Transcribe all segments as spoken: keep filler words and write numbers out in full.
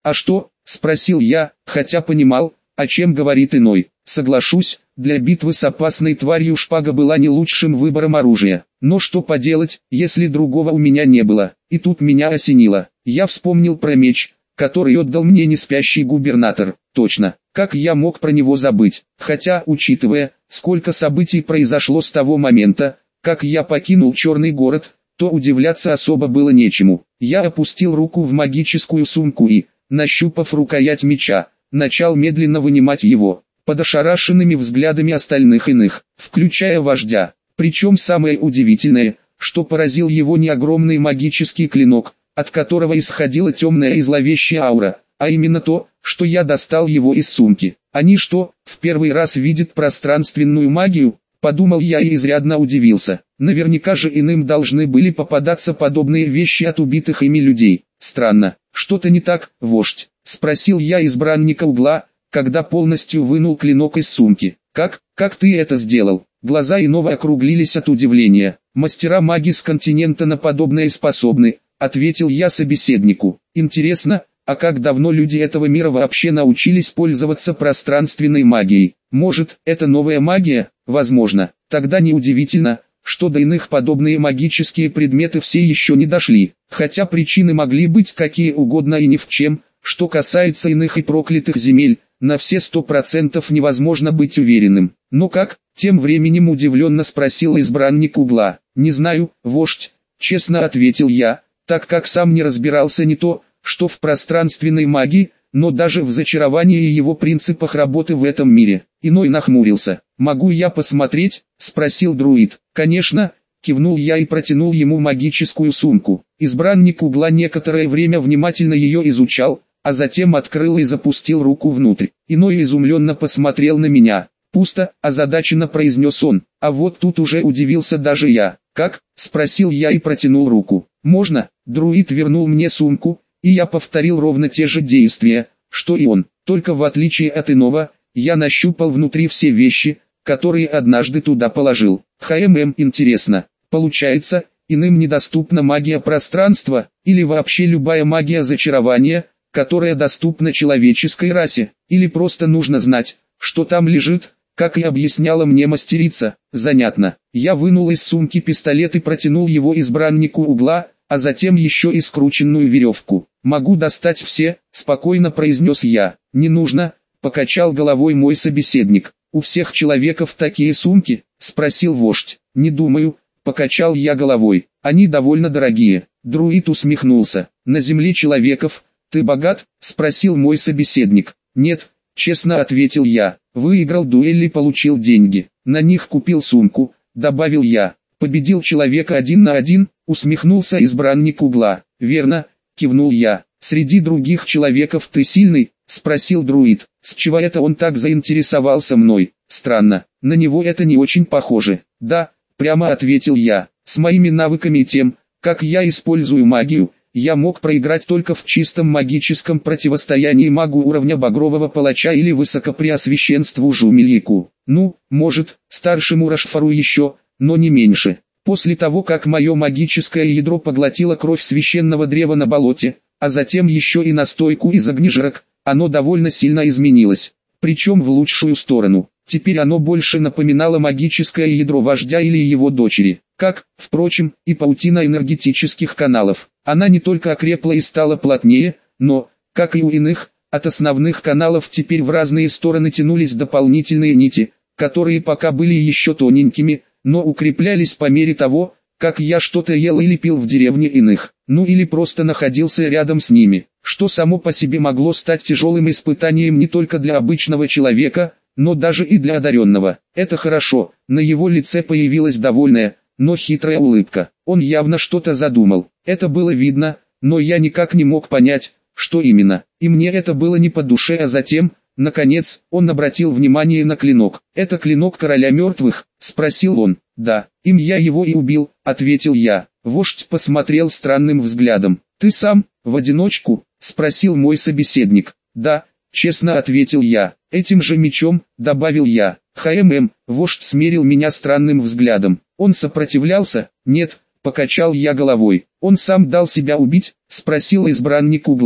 «А что?» – спросил я, хотя понимал, о чем говорит иной. Соглашусь, для битвы с опасной тварью шпага была не лучшим выбором оружия. Но что поделать, если другого у меня не было? И тут меня осенило. Я вспомнил про меч, который отдал мне неспящий губернатор. Точно, как я мог про него забыть? Хотя, учитывая, сколько событий произошло с того момента, как я покинул Черный город, то удивляться особо было нечему. Я опустил руку в магическую сумку и, нащупав рукоять меча, начал медленно вынимать его, под ошарашенными взглядами остальных иных, включая вождя. Причем самое удивительное, что поразил его не огромный магический клинок, от которого исходила темная и зловещая аура, а именно то, что я достал его из сумки. Они что, в первый раз видят пространственную магию? Подумал я и изрядно удивился. Наверняка же иным должны были попадаться подобные вещи от убитых ими людей. Странно, что-то не так, вождь? Спросил я избранника угла, когда полностью вынул клинок из сумки. Как, как ты это сделал? Глаза иного округлились от удивления. Мастера маги с континента на подобное способны, ответил я собеседнику. Интересно, а как давно люди этого мира вообще научились пользоваться пространственной магией? Может, это новая магия? Возможно. Тогда неудивительно, что до иных подобные магические предметы все еще не дошли. Хотя причины могли быть какие угодно и ни в чем. Что касается иных и проклятых земель, на все сто процентов невозможно быть уверенным. Но как? Тем временем удивленно спросил избранник угла. Не знаю, вождь, честно ответил я, так как сам не разбирался не то, что в пространственной магии, но даже в зачаровании и его принципах работы в этом мире. Иной нахмурился. «Могу я посмотреть?» – спросил друид. «Конечно», – кивнул я и протянул ему магическую сумку. Избранник угла некоторое время внимательно ее изучал, а затем открыл и запустил руку внутрь. Иной изумленно посмотрел на меня. «Пусто», – озадаченно произнес он. А вот тут уже удивился даже я. «Как?» – спросил я и протянул руку. «Можно?» – друид вернул мне сумку, и я повторил ровно те же действия, что и он. Только в отличие от иного, я нащупал внутри все вещи, которые однажды туда положил. Хмм, интересно. Получается, иным недоступна магия пространства, или вообще любая магия зачарования, которая доступна человеческой расе, или просто нужно знать, что там лежит, как и объясняла мне мастерица. Занятно. Я вынул из сумки пистолет и протянул его избраннику угла, а затем еще и скрученную веревку. «Могу достать все», – спокойно произнес я. «Не нужно», – покачал головой мой собеседник. «У всех человеков такие сумки?» – спросил вождь. «Не думаю», – покачал я головой. «Они довольно дорогие». Друид усмехнулся. «На земле человеков, ты богат?» – спросил мой собеседник. «Нет», – честно ответил я. «Выиграл дуэль и получил деньги. На них купил сумку», – добавил я. «Победил человека один на один?» – усмехнулся избранник угла. «Верно», – кивнул я. «Среди других человеков ты сильный?» – спросил друид. «С чего это он так заинтересовался мной? Странно, на него это не очень похоже». «Да», – прямо ответил я. «С моими навыками и тем, как я использую магию, я мог проиграть только в чистом магическом противостоянии магу уровня Багрового Палача или Высокопреосвященству Жумельяку. Ну, может, старшему Рашфару еще, но не меньше. После того, как мое магическое ядро поглотило кровь священного древа на болоте, а затем еще и настойку из огнежирок, оно довольно сильно изменилось, причем в лучшую сторону. Теперь оно больше напоминало магическое ядро вождя или его дочери, как, впрочем, и паутина энергетических каналов. Она не только окрепла и стала плотнее, но, как и у иных, от основных каналов теперь в разные стороны тянулись дополнительные нити, которые пока были еще тоненькими, но укреплялись по мере того, как я что-то ел или пил в деревне иных, ну или просто находился рядом с ними, что само по себе могло стать тяжелым испытанием не только для обычного человека, но даже и для одаренного. Это хорошо, на его лице появилась довольная, но хитрая улыбка. Он явно что-то задумал, это было видно, но я никак не мог понять, что именно, и мне это было не по душе, а затем... Наконец, он обратил внимание на клинок. «Это клинок короля мертвых?» – спросил он. «Да, им я его и убил», – ответил я. Вождь посмотрел странным взглядом. «Ты сам, в одиночку?» – спросил мой собеседник. «Да», – честно ответил я. «Этим же мечом», – добавил я. «Хмм», – вождь смерил меня странным взглядом. «Он сопротивлялся?» «Нет», – покачал я головой. «Он сам дал себя убить?» – спросил избранник угла.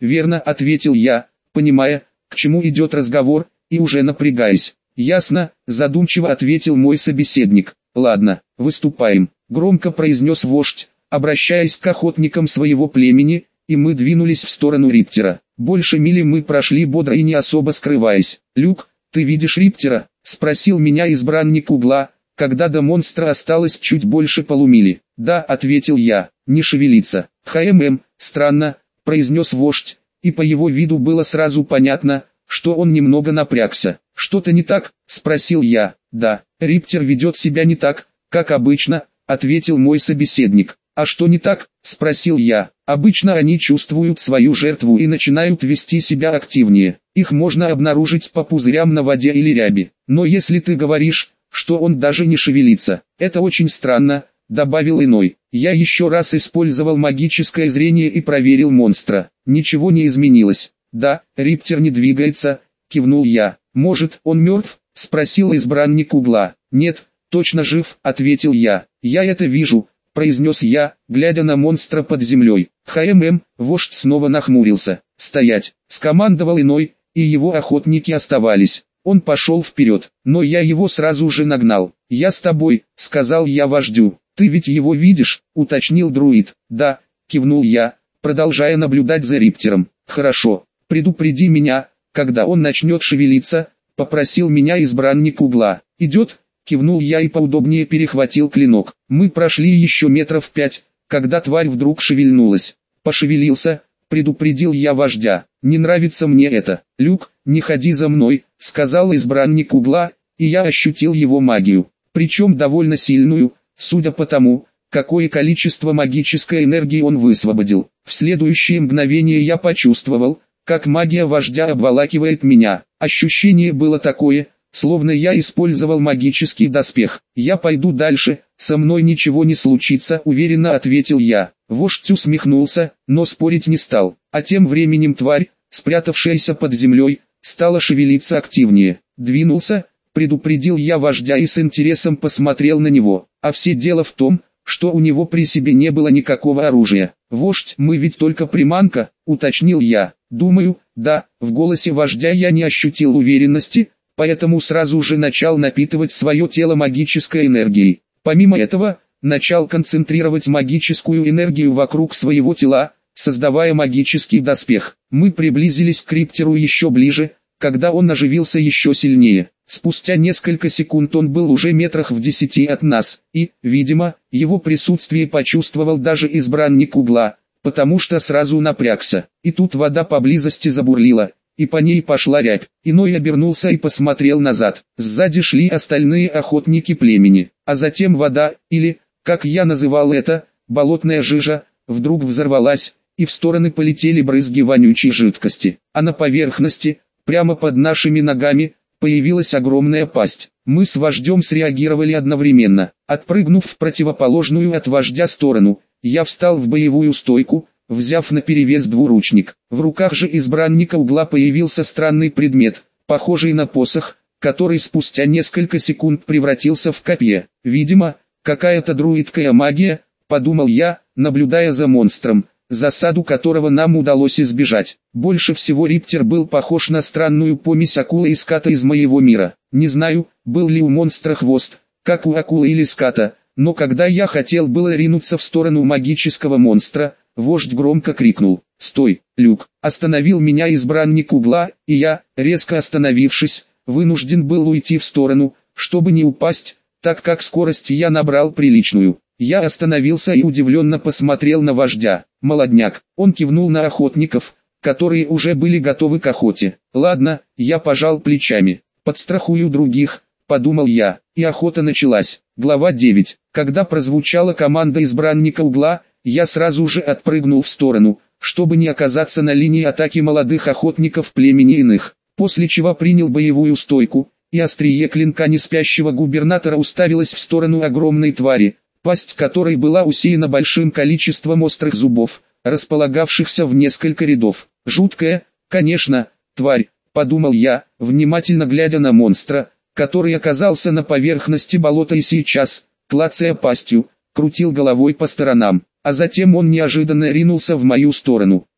верно, ответил я, понимая, к чему идет разговор, и уже напрягаясь. Ясно, задумчиво ответил мой собеседник. Ладно, выступаем, громко произнес вождь, обращаясь к охотникам своего племени, и мы двинулись в сторону Риптера. Больше мили мы прошли бодро и не особо скрываясь. «Люк, ты видишь Риптера?» — спросил меня избранник угла, когда до монстра осталось чуть больше полумили. «Да», — ответил я, — «не шевелится». «Хмм, странно», — произнес вождь, и по его виду было сразу понятно, что он немного напрягся. «Что-то не так?» — спросил я. «Да, Риптер ведет себя не так, как обычно», — ответил мой собеседник. «А что не так?» — спросил я. «Обычно они чувствуют свою жертву и начинают вести себя активнее. Их можно обнаружить по пузырям на воде или ряби. Но если ты говоришь, что он даже не шевелится, это очень странно», — добавил иной. Я еще раз использовал магическое зрение и проверил монстра. Ничего не изменилось. «Да, Риптер не двигается», — кивнул я. «Может, он мертв?» — спросил избранник угла. «Нет, точно жив», — ответил я. «Я это вижу», — произнес я, глядя на монстра под землей. «Хмм», вождь снова нахмурился. «Стоять», — скомандовал иной, и его охотники оставались. Он пошел вперед, но я его сразу же нагнал. «Я с тобой», — сказал я вождю. «Ты ведь его видишь?» — уточнил друид. «Да», — кивнул я, продолжая наблюдать за Риптером. «Хорошо, предупреди меня, когда он начнет шевелиться», — попросил меня избранник угла. «Идет?» — кивнул я и поудобнее перехватил клинок. Мы прошли еще метров пять, когда тварь вдруг шевельнулась. «Пошевелился», — предупредил я вождя. «Не нравится мне это». «Люк, не ходи за мной», — сказал избранник угла, и я ощутил его магию. Причем довольно сильную, судя по тому, какое количество магической энергии он высвободил. В следующее мгновение я почувствовал, как магия вождя обволакивает меня. Ощущение было такое, словно я использовал магический доспех. «Я пойду дальше, со мной ничего не случится», — уверенно ответил я. Вождь усмехнулся, но спорить не стал. А тем временем тварь, спрятавшаяся под землей, стала шевелиться активнее. «Двинулся», — предупредил я вождя и с интересом посмотрел на него. А все дело в том, что у него при себе не было никакого оружия. «Вождь, мы ведь только приманка», — уточнил я. «Думаю, да», — в голосе вождя я не ощутил уверенности, поэтому сразу же начал напитывать свое тело магической энергией. Помимо этого, начал концентрировать магическую энергию вокруг своего тела, создавая магический доспех. Мы приблизились к Риптеру еще ближе, когда он оживился еще сильнее. Спустя несколько секунд он был уже метрах в десяти от нас, и, видимо, его присутствие почувствовал даже избранник угла, потому что сразу напрягся. И тут вода поблизости забурлила, и по ней пошла рябь. Иной обернулся и посмотрел назад. Сзади шли остальные охотники племени, а затем вода, или, как я называл это, болотная жижа, вдруг взорвалась, и в стороны полетели брызги вонючей жидкости. А на поверхности, прямо под нашими ногами, появилась огромная пасть. Мы с вождем среагировали одновременно. Отпрыгнув в противоположную от вождя сторону, я встал в боевую стойку, взяв наперевес двуручник. В руках же избранника угла появился странный предмет, похожий на посох, который спустя несколько секунд превратился в копье. Видимо, какая-то друидская магия, подумал я, наблюдая за монстром, засаду которого нам удалось избежать. Больше всего Риптер был похож на странную помесь акулы и ската из моего мира. Не знаю, был ли у монстра хвост, как у акулы или ската, но когда я хотел было ринуться в сторону магического монстра, вождь громко крикнул: «Стой, Люк!» Остановил меня избранник угла, и я, резко остановившись, вынужден был уйти в сторону, чтобы не упасть, так как скорость я набрал приличную. Я остановился и удивленно посмотрел на вождя. «Молодняк», он кивнул на охотников, которые уже были готовы к охоте. «Ладно», я пожал плечами. «Подстрахую других», подумал я, и охота началась. Глава девять. Когда прозвучала команда избранника угла, я сразу же отпрыгнул в сторону, чтобы не оказаться на линии атаки молодых охотников племени иных, после чего принял боевую стойку, и острие клинка неспящего губернатора уставилось в сторону огромной твари, пасть которой была усеяна большим количеством острых зубов, располагавшихся в несколько рядов. Жуткая, конечно, тварь, подумал я, внимательно глядя на монстра, который оказался на поверхности болота и сейчас, клацая пастью, крутил головой по сторонам, а затем он неожиданно ринулся в мою сторону, и,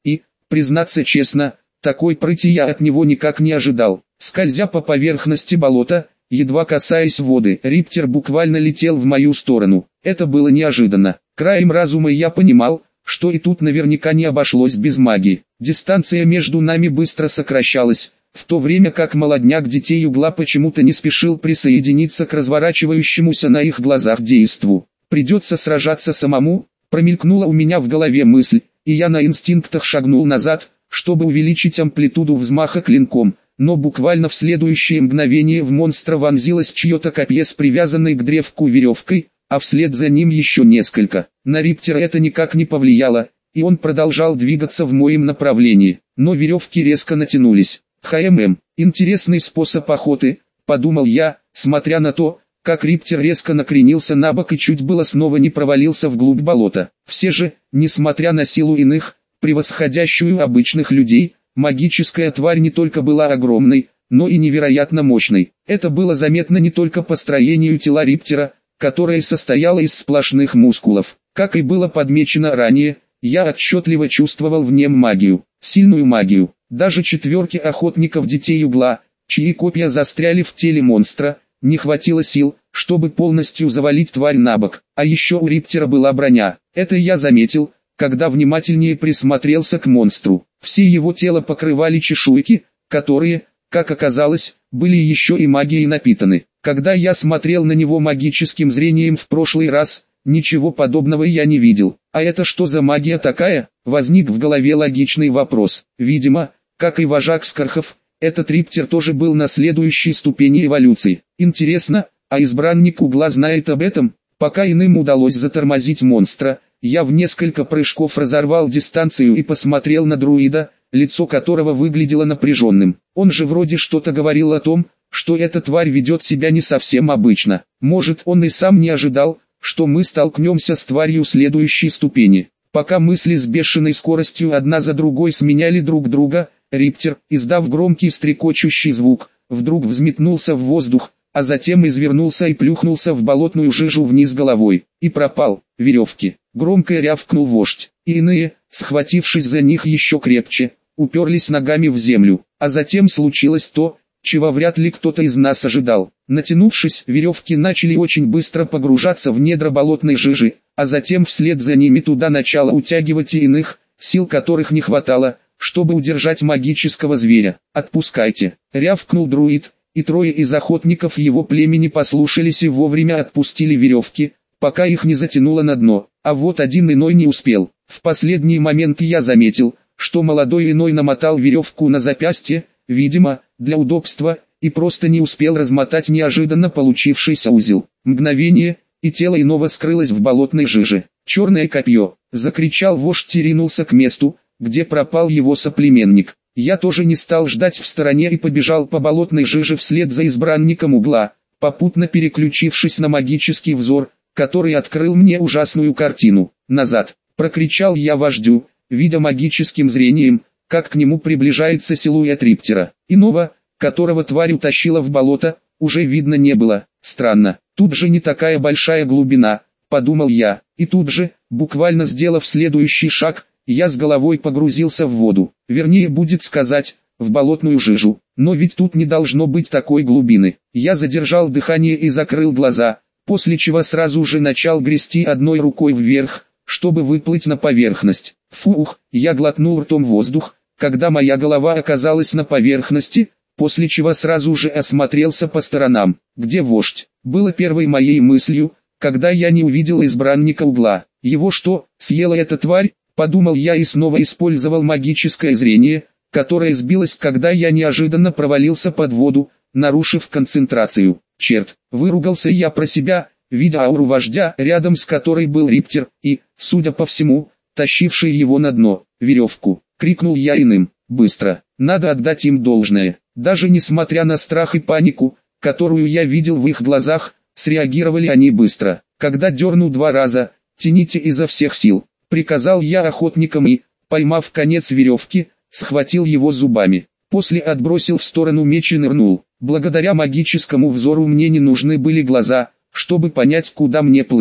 Признаться честно, такой прыти я от него никак не ожидал. Скользя по поверхности болота, едва касаясь воды, Риптер буквально летел в мою сторону. Это было неожиданно. Краем разума я понимал, что и тут наверняка не обошлось без магии. Дистанция между нами быстро сокращалась, в то время как молодняк детей угла почему-то не спешил присоединиться к разворачивающемуся на их глазах действу. «Придется сражаться самому», промелькнула у меня в голове мысль, и я на инстинктах шагнул назад, чтобы увеличить амплитуду взмаха клинком, но буквально в следующее мгновение в монстра вонзилось чье-то копье с привязанной к древку веревкой, а вслед за ним еще несколько. На Риптера это никак не повлияло, и он продолжал двигаться в моем направлении, но веревки резко натянулись. «ХММ, интересный способ охоты», — подумал я, смотря на то, как Риптер резко накренился на бок и чуть было снова не провалился вглубь болота. Все же, несмотря на силу иных, превосходящую обычных людей, магическая тварь не только была огромной, но и невероятно мощной. Это было заметно не только по строению тела Риптера, которое состояло из сплошных мускулов. Как и было подмечено ранее, я отчетливо чувствовал в нем магию, сильную магию. Даже четверки охотников детей угла, чьи копья застряли в теле монстра, не хватило сил, чтобы полностью завалить тварь на бок. А еще у Риптера была броня. Это я заметил, когда внимательнее присмотрелся к монстру. Все его тело покрывали чешуйки, которые, как оказалось, были еще и магией напитаны. Когда я смотрел на него магическим зрением в прошлый раз, ничего подобного я не видел. А это что за магия такая? Возник в голове логичный вопрос. Видимо, как и вожак Скархов, этот Риптер тоже был на следующей ступени эволюции. Интересно, а избранник угла знает об этом? Пока иным удалось затормозить монстра, я в несколько прыжков разорвал дистанцию и посмотрел на друида, лицо которого выглядело напряженным. Он же вроде что-то говорил о том, что эта тварь ведет себя не совсем обычно. Может, он и сам не ожидал, что мы столкнемся с тварью следующей ступени. Пока мысли с бешеной скоростью одна за другой сменяли друг друга, Риптер, издав громкий стрекочущий звук, вдруг взметнулся в воздух, а затем извернулся и плюхнулся в болотную жижу вниз головой, и пропал. Веревки. Громко рявкнул вождь, и иные, схватившись за них еще крепче, уперлись ногами в землю, а затем случилось то, чего вряд ли кто-то из нас ожидал. Натянувшись, веревки начали очень быстро погружаться в недра болотной жижи, а затем вслед за ними туда начало утягивать и иных, сил которых не хватало, чтобы удержать магического зверя. «Отпускайте!» — рявкнул друид, и трое из охотников его племени послушались и вовремя отпустили веревки, пока их не затянуло на дно. А вот один иной не успел. В последний момент я заметил, что молодой иной намотал веревку на запястье, видимо, для удобства, и просто не успел размотать неожиданно получившийся узел. Мгновение, и тело иного скрылось в болотной жиже. «Черное копье!» — закричал вождь и ринулся к месту, где пропал его соплеменник. Я тоже не стал ждать в стороне и побежал по болотной жиже вслед за избранником угла, попутно переключившись на магический взор, который открыл мне ужасную картину. «Назад!» — прокричал я вождю, видя магическим зрением, как к нему приближается силуэт Риптера. Иного, которого тварь утащила в болото, уже видно не было. Странно, тут же не такая большая глубина, подумал я, и тут же, буквально сделав следующий шаг, я с головой погрузился в воду, вернее будет сказать, в болотную жижу, но ведь тут не должно быть такой глубины. Я задержал дыхание и закрыл глаза, после чего сразу же начал грести одной рукой вверх, чтобы выплыть на поверхность. Фух, я глотнул ртом воздух, когда моя голова оказалась на поверхности, после чего сразу же осмотрелся по сторонам. «Где вождь?» было первой моей мыслью, когда я не увидел избранника угла. «Его что, съела эта тварь?» подумал я и снова использовал магическое зрение, которое сбилось, когда я неожиданно провалился под воду, нарушив концентрацию. Черт, выругался я про себя, видя ауру вождя, рядом с которой был Риптер, и, судя по всему, тащивший его на дно. «Веревку!» — крикнул я иным. «Быстро! Надо отдать им должное!» Даже несмотря на страх и панику, которую я видел в их глазах, среагировали они быстро. Когда дернул два раза, тяните изо всех сил. Приказал я охотникам и, поймав конец веревки, схватил его зубами. После отбросил в сторону меч и нырнул. Благодаря магическому взору мне не нужны были глаза, чтобы понять, куда мне плыть.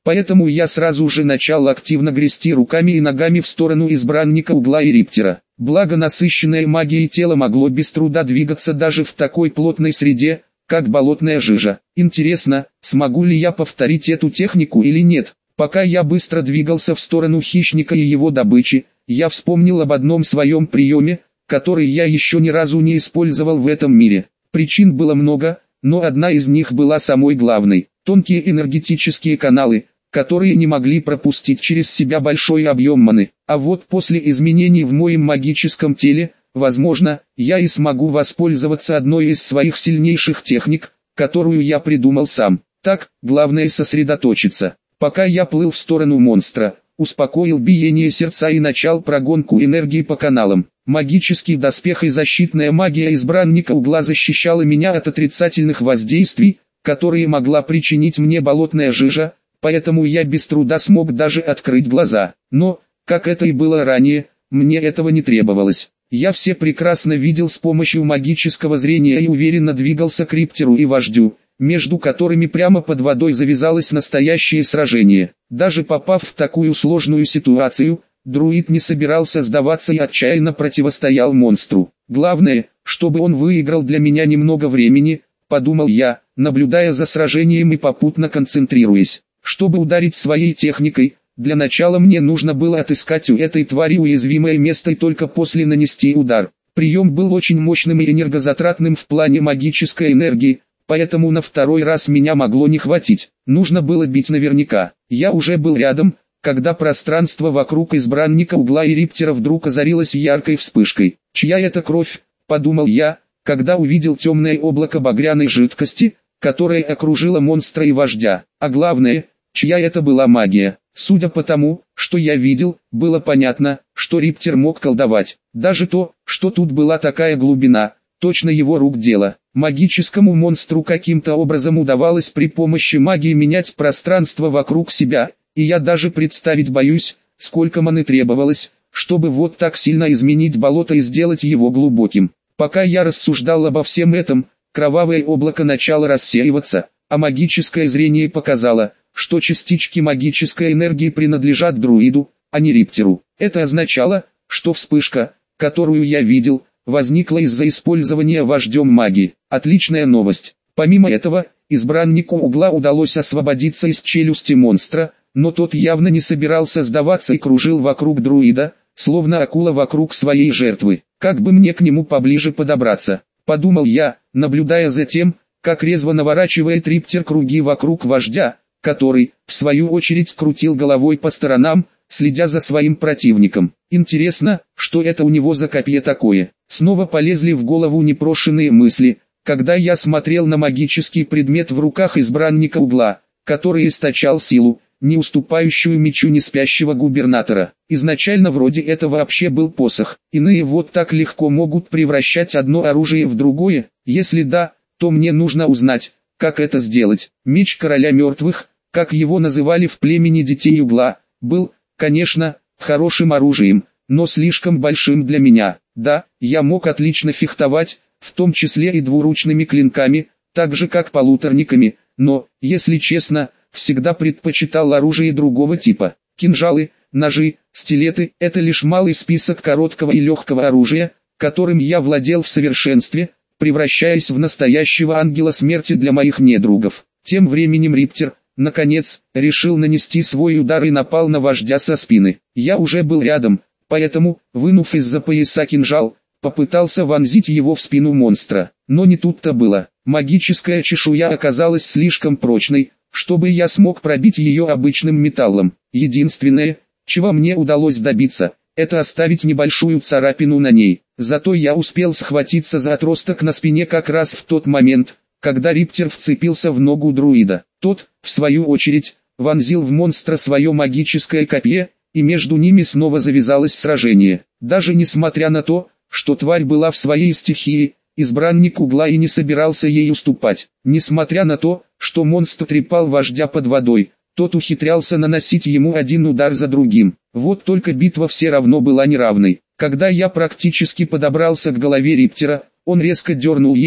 Поэтому я сразу же начал активно грести руками и ногами в сторону избранника угла и Риптера. Благо насыщенное магией тело могло без труда двигаться даже в такой плотной среде, как болотная жижа. Интересно, смогу ли я повторить эту технику или нет? Пока я быстро двигался в сторону хищника и его добычи, я вспомнил об одном своем приеме, который я еще ни разу не использовал в этом мире. Причин было много, но одна из них была самой главной. Тонкие энергетические каналы, которые не могли пропустить через себя большой объем маны. А вот после изменений в моем магическом теле, возможно, я и смогу воспользоваться одной из своих сильнейших техник, которую я придумал сам. Так, главное сосредоточиться. Пока я плыл в сторону монстра, успокоил биение сердца и начал прогонку энергии по каналам. Магический доспех и защитная магия избранника угла защищала меня от отрицательных воздействий, которые могла причинить мне болотная жижа, поэтому я без труда смог даже открыть глаза. Но, как это и было ранее, мне этого не требовалось. Я все прекрасно видел с помощью магического зрения и уверенно двигался к Риптеру и вождю, между которыми прямо под водой завязалось настоящее сражение. Даже попав в такую сложную ситуацию, друид не собирался сдаваться и отчаянно противостоял монстру. Главное, чтобы он выиграл для меня немного времени, подумал я, наблюдая за сражением и попутно концентрируясь. Чтобы ударить своей техникой, для начала мне нужно было отыскать у этой твари уязвимое место и только после нанести удар. Прием был очень мощным и энергозатратным в плане магической энергии, поэтому на второй раз меня могло не хватить. Нужно было бить наверняка. Я уже был рядом, когда пространство вокруг избранника угла и Риптера вдруг озарилось яркой вспышкой. «Чья это кровь?» – подумал я, когда увидел темное облако багряной жидкости, которое окружило монстра и вождя. А главное, чья это была магия. Судя по тому, что я видел, было понятно, что Риптер мог колдовать. Даже то, что тут была такая глубина, точно его рук дело. Магическому монстру каким-то образом удавалось при помощи магии менять пространство вокруг себя, и я даже представить боюсь, сколько маны требовалось, чтобы вот так сильно изменить болото и сделать его глубоким. Пока я рассуждал обо всем этом, кровавое облако начало рассеиваться, а магическое зрение показало, что частички магической энергии принадлежат друиду, а не Риптеру. Это означало, что вспышка, которую я видел, возникла из-за использования вождем магии. Отличная новость. Помимо этого, избраннику угла удалось освободиться из челюсти монстра, но тот явно не собирался сдаваться и кружил вокруг друида, словно акула вокруг своей жертвы. Как бы мне к нему поближе подобраться, подумал я, наблюдая за тем, как резво наворачивает Риптер круги вокруг вождя, который, в свою очередь, крутил головой по сторонам, следя за своим противником. Интересно, что это у него за копье такое? Снова полезли в голову непрошенные мысли, когда я смотрел на магический предмет в руках избранника угла, который источал силу, не уступающую мечу неспящего губернатора. Изначально вроде это вообще был посох. Иные вот так легко могут превращать одно оружие в другое. Если да, то мне нужно узнать, как это сделать. Меч короля мертвых, как его называли в племени детей угла, был, конечно, хорошим оружием, но слишком большим для меня. Да, я мог отлично фехтовать, в том числе и двуручными клинками, так же как полуторниками, но, если честно, всегда предпочитал оружие другого типа. Кинжалы, ножи, стилеты – это лишь малый список короткого и легкого оружия, которым я владел в совершенстве, превращаясь в настоящего ангела смерти для моих недругов. Тем временем Риптер, наконец, решил нанести свой удар и напал на вождя со спины. Я уже был рядом, поэтому, вынув из-за пояса кинжал, попытался вонзить его в спину монстра. Но не тут-то было. Магическая чешуя оказалась слишком прочной, чтобы я смог пробить ее обычным металлом. Единственное, чего мне удалось добиться, это оставить небольшую царапину на ней. Зато я успел схватиться за отросток на спине как раз в тот момент, когда Риптер вцепился в ногу друида. Тот, в свою очередь, вонзил в монстра свое магическое копье, и между ними снова завязалось сражение. Даже несмотря на то, что тварь была в своей стихии, избранник угла и не собирался ей уступать. Несмотря на то, что монстр трепал вождя под водой, тот ухитрялся наносить ему один удар за другим. Вот только битва все равно была неравной. Когда я практически подобрался к голове Риптера, он резко дернул ею,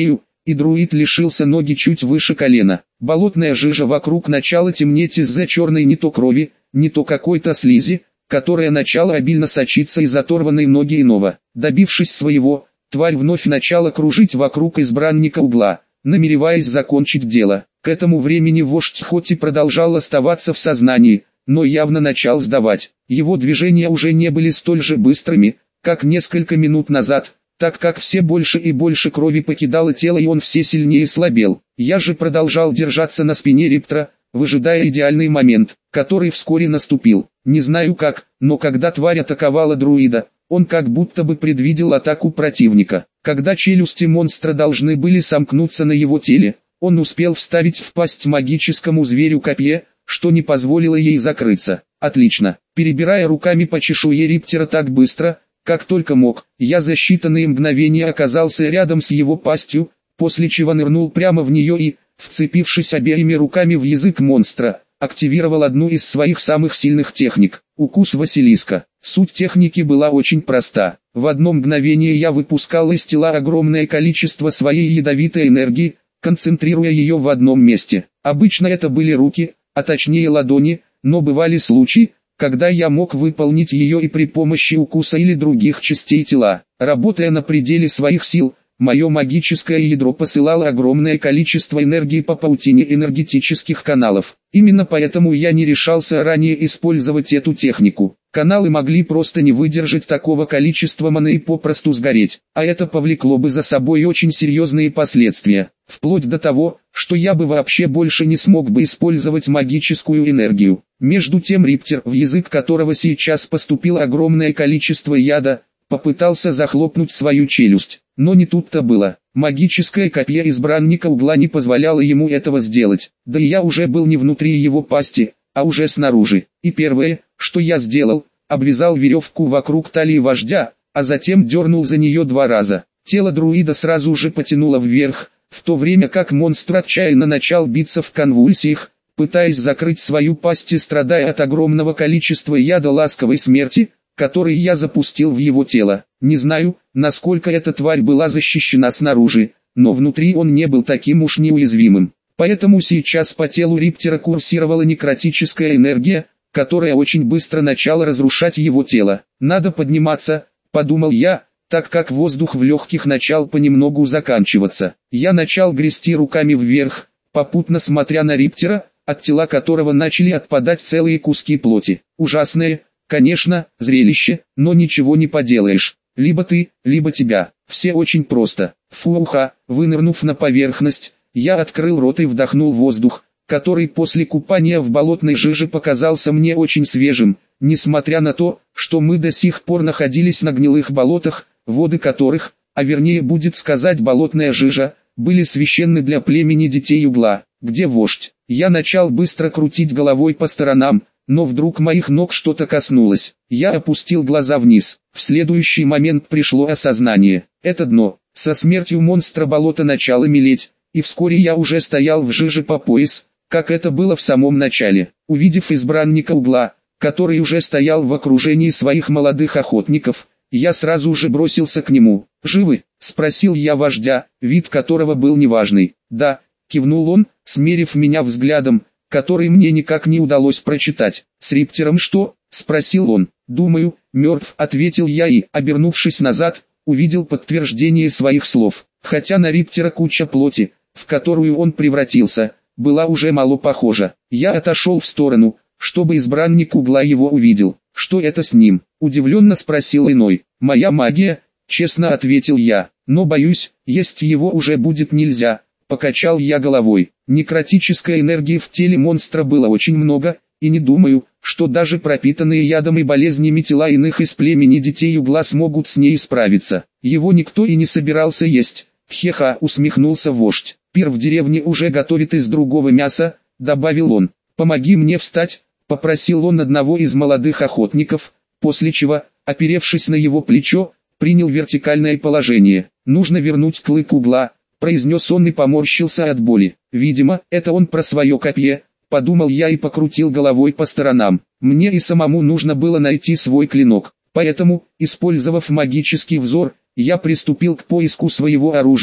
и друид лишился ноги чуть выше колена. Болотная жижа вокруг начала темнеть из-за черной не то крови, не то какой-то слизи, которая начала обильно сочиться из оторванной ноги иного. Добившись своего, тварь вновь начала кружить вокруг избранника угла, намереваясь закончить дело. К этому времени вождь хоть и продолжал оставаться в сознании, но явно начал сдавать. Его движения уже не были столь же быстрыми, как несколько минут назад, так как все больше и больше крови покидало тело и он все сильнее слабел. Я же продолжал держаться на спине Риптора, выжидая идеальный момент, который вскоре наступил. Не знаю как, но когда тварь атаковала друида, он как будто бы предвидел атаку противника. Когда челюсти монстра должны были сомкнуться на его теле, он успел вставить в пасть магическому зверю копье, что не позволило ей закрыться. Отлично. Перебирая руками по чешуе Риптора так быстро, как только мог, я за считанные мгновения оказался рядом с его пастью, после чего нырнул прямо в нее и, вцепившись обеими руками в язык монстра, активировал одну из своих самых сильных техник – укус Василиска. Суть техники была очень проста. В одно мгновение я выпускал из тела огромное количество своей ядовитой энергии, концентрируя ее в одном месте. Обычно это были руки, а точнее ладони, но бывали случаи, когда я мог выполнить ее и при помощи укуса или других частей тела. Работая на пределе своих сил, мое магическое ядро посылало огромное количество энергии по паутине энергетических каналов. Именно поэтому я не решался ранее использовать эту технику. Каналы могли просто не выдержать такого количества маны и попросту сгореть, а это повлекло бы за собой очень серьезные последствия, вплоть до того, что я бы вообще больше не смог бы использовать магическую энергию. Между тем Риптор, в язык которого сейчас поступило огромное количество яда, попытался захлопнуть свою челюсть, но не тут-то было. Магическое копье избранника угла не позволяло ему этого сделать, да и я уже был не внутри его пасти, а уже снаружи. И первое, что я сделал, обвязал веревку вокруг талии вождя, а затем дернул за нее два раза. Тело друида сразу же потянуло вверх, в то время как монстр отчаянно начал биться в конвульсиях, пытаясь закрыть свою пасть и страдая от огромного количества яда ласковой смерти, который я запустил в его тело. Не знаю, насколько эта тварь была защищена снаружи, но внутри он не был таким уж неуязвимым. Поэтому сейчас по телу Риптора курсировала некротическая энергия, которая очень быстро начала разрушать его тело. «Надо подниматься», — подумал я, так как воздух в легких начал понемногу заканчиваться. Я начал грести руками вверх, попутно смотря на Риптора, от тела которого начали отпадать целые куски плоти. Ужасное, конечно, зрелище, но ничего не поделаешь. Либо ты, либо тебя. Все очень просто. Фуха, вынырнув на поверхность, я открыл рот и вдохнул воздух, который после купания в болотной жиже показался мне очень свежим, несмотря на то, что мы до сих пор находились на гнилых болотах, воды которых, а вернее будет сказать болотная жижа, были священны для племени детей угла. Где вождь? Я начал быстро крутить головой по сторонам, но вдруг моих ног что-то коснулось. Я опустил глаза вниз. В следующий момент пришло осознание. Это дно. Со смертью монстра болото начало мелеть, и вскоре я уже стоял в жиже по пояс, как это было в самом начале. Увидев избранника угла, который уже стоял в окружении своих молодых охотников, я сразу же бросился к нему. «Живы?» – спросил я вождя, вид которого был неважный. «Да», – кивнул он, смерив меня взглядом, который мне никак не удалось прочитать. «С Риптором что?» – спросил он. «Думаю, мертв», – ответил я и, обернувшись назад, увидел подтверждение своих слов. Хотя на Риптора куча плоти, в которую он превратился, была уже мало похожа. Я отошел в сторону, чтобы избранник угла его увидел. «Что это с ним?» – удивленно спросил иной. «Моя магия», – честно ответил я. «Но боюсь, есть его уже будет нельзя», – покачал я головой. Некротической энергии в теле монстра было очень много, и не думаю, что даже пропитанные ядом и болезнями тела иных из племени детей угла смогут с ней справиться. Его никто и не собирался есть. «Хе-ха», – усмехнулся вождь. «Пир в деревне уже готовит из другого мяса», – добавил он. «Помоги мне встать», – попросил он одного из молодых охотников, после чего, оперевшись на его плечо, принял вертикальное положение. «Нужно вернуть клык угла», – произнес он и поморщился от боли. «Видимо, это он про свое копье», – подумал я и покрутил головой по сторонам. Мне и самому нужно было найти свой клинок, поэтому, использовав магический взор, я приступил к поиску своего оружия,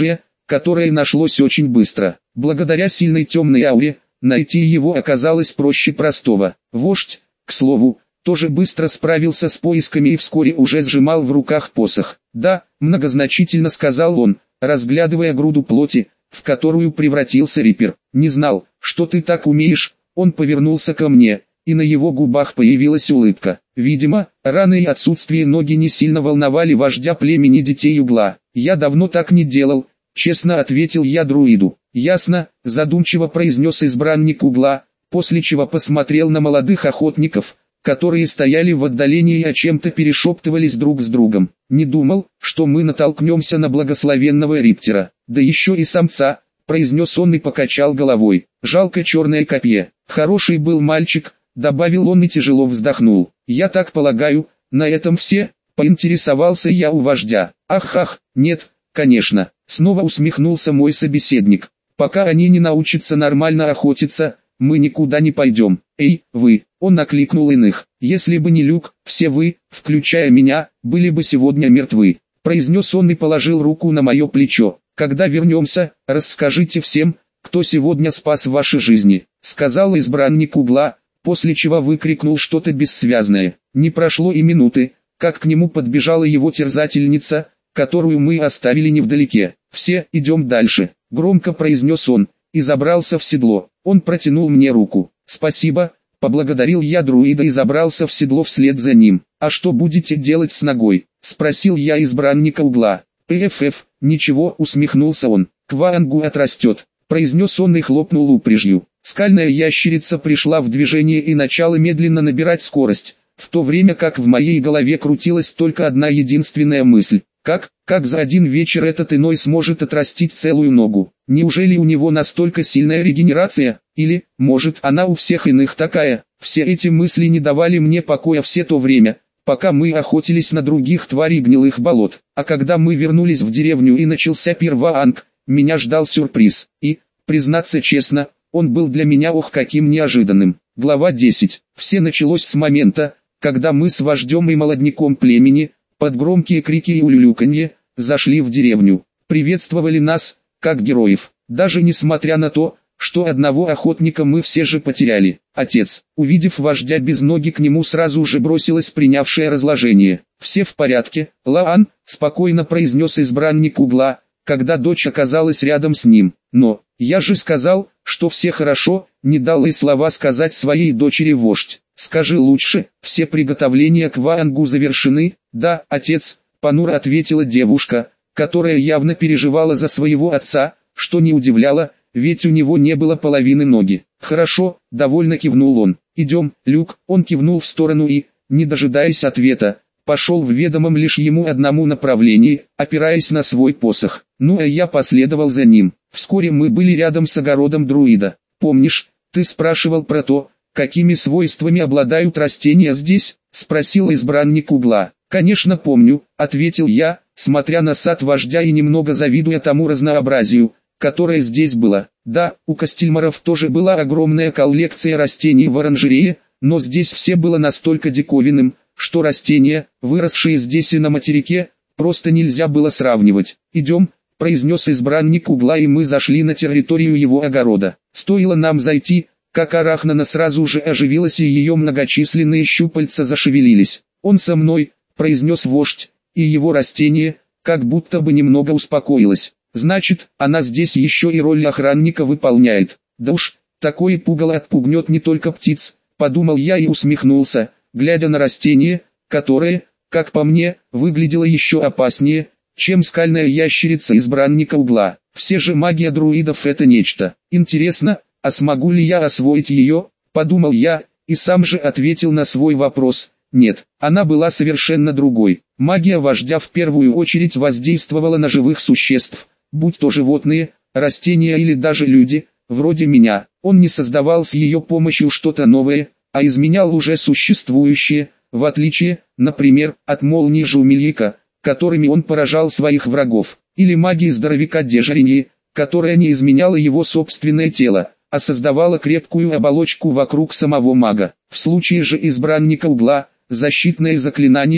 которое нашлось очень быстро. Благодаря сильной темной ауре, найти его оказалось проще простого. Вождь, к слову, тоже быстро справился с поисками и вскоре уже сжимал в руках посох. «Да», — многозначительно сказал он, разглядывая груду плоти, в которую превратился Риппер. «Не знал, что ты так умеешь». Он повернулся ко мне, и на его губах появилась улыбка. Видимо, раны и отсутствие ноги не сильно волновали вождя племени детей Угла. «Я давно так не делал», — честно ответил я друиду. «Ясно», — задумчиво произнес избранник Угла, после чего посмотрел на молодых охотников, которые стояли в отдалении и о чем-то перешептывались друг с другом. «Не думал, что мы натолкнемся на благословенного Риптера, да еще и самца», — произнес он и покачал головой. «Жалко черное копье. Хороший был мальчик», — добавил он и тяжело вздохнул. «Я так полагаю, на этом все?» — поинтересовался я у вождя. «Ах-ах, нет, конечно», — снова усмехнулся мой собеседник. «Пока они не научатся нормально охотиться, мы никуда не пойдем. Эй, вы!» — он окликнул иных. «Если бы не Люк, все вы, включая меня, были бы сегодня мертвы», — произнес он и положил руку на мое плечо. «Когда вернемся, расскажите всем, кто сегодня спас ваши жизни», — сказал избранник Угла, после чего выкрикнул что-то бессвязное. Не прошло и минуты, как к нему подбежала его терзательница, которую мы оставили невдалеке. «Все, идем дальше», — громко произнес он, и забрался в седло. Он протянул мне руку. «Спасибо», — поблагодарил я друида и забрался в седло вслед за ним. «А что будете делать с ногой?» — спросил я избранника Угла. «Пф, ничего», — усмехнулся он. «К Ваангу отрастет», — произнес он и хлопнул упряжью. Скальная ящерица пришла в движение и начала медленно набирать скорость, в то время как в моей голове крутилась только одна единственная мысль. Как, как за один вечер этот иной сможет отрастить целую ногу? Неужели у него настолько сильная регенерация? Или, может, она у всех иных такая? Все эти мысли не давали мне покоя все то время, пока мы охотились на других тварей гнилых болот. А когда мы вернулись в деревню и начался пир Ваанг, меня ждал сюрприз. И, признаться честно, он был для меня ох каким неожиданным. Глава десять. Все началось с момента, когда мы с вождем и молодняком племени, под громкие крики и улюлюканье, зашли в деревню. Приветствовали нас, как героев, даже несмотря на то, что одного охотника мы все же потеряли. Отец, увидев вождя без ноги, к нему сразу же бросилась принявшее разложение. «Все в порядке, Лаан», — спокойно произнес избранник Угла, когда дочь оказалась рядом с ним. «Но, я же сказал, что все хорошо», — не дал и слова сказать своей дочери вождь. «Скажи лучше, все приготовления к Ваангу завершены?» «Да, отец», — понуро ответила девушка, которая явно переживала за своего отца, что не удивляло, ведь у него не было половины ноги. «Хорошо», — довольно кивнул он. «Идем, Люк», — он кивнул в сторону и, не дожидаясь ответа, пошел в ведомом лишь ему одному направлении, опираясь на свой посох. Ну а я последовал за ним. Вскоре мы были рядом с огородом друида. «Помнишь, ты спрашивал про то, какими свойствами обладают растения здесь?» — спросил избранник Угла. «Конечно помню», — ответил я, смотря на сад вождя и немного завидуя тому разнообразию, которое здесь было. Да, у Костельмаров тоже была огромная коллекция растений в оранжерее, но здесь все было настолько диковинным, что растения, выросшие здесь и на материке, просто нельзя было сравнивать. «Идем», — произнес избранник Угла, и мы зашли на территорию его огорода. Стоило нам зайти, как Арахнана сразу же оживилась и ее многочисленные щупальца зашевелились. «Он со мной», — произнес вождь, и его растение, как будто бы немного успокоилось. «Значит, она здесь еще и роль охранника выполняет. Да уж, такое пугало отпугнет не только птиц», — подумал я и усмехнулся, глядя на растение, которое, как по мне, выглядело еще опаснее, чем скальная ящерица избранника Угла. Все же магия друидов — это нечто. Интересно, а смогу ли я освоить ее, подумал я, и сам же ответил на свой вопрос. Нет, она была совершенно другой. Магия вождя в первую очередь воздействовала на живых существ, будь то животные, растения или даже люди, вроде меня. Он не создавал с ее помощью что-то новое, а изменял уже существующее, в отличие, например, от молний Жумельяка, которыми он поражал своих врагов, или магии здоровяка Дежареньи, которая не изменяла его собственное тело, а создавала крепкую оболочку вокруг самого мага. В случае же избранника Угла, защитное заклинание,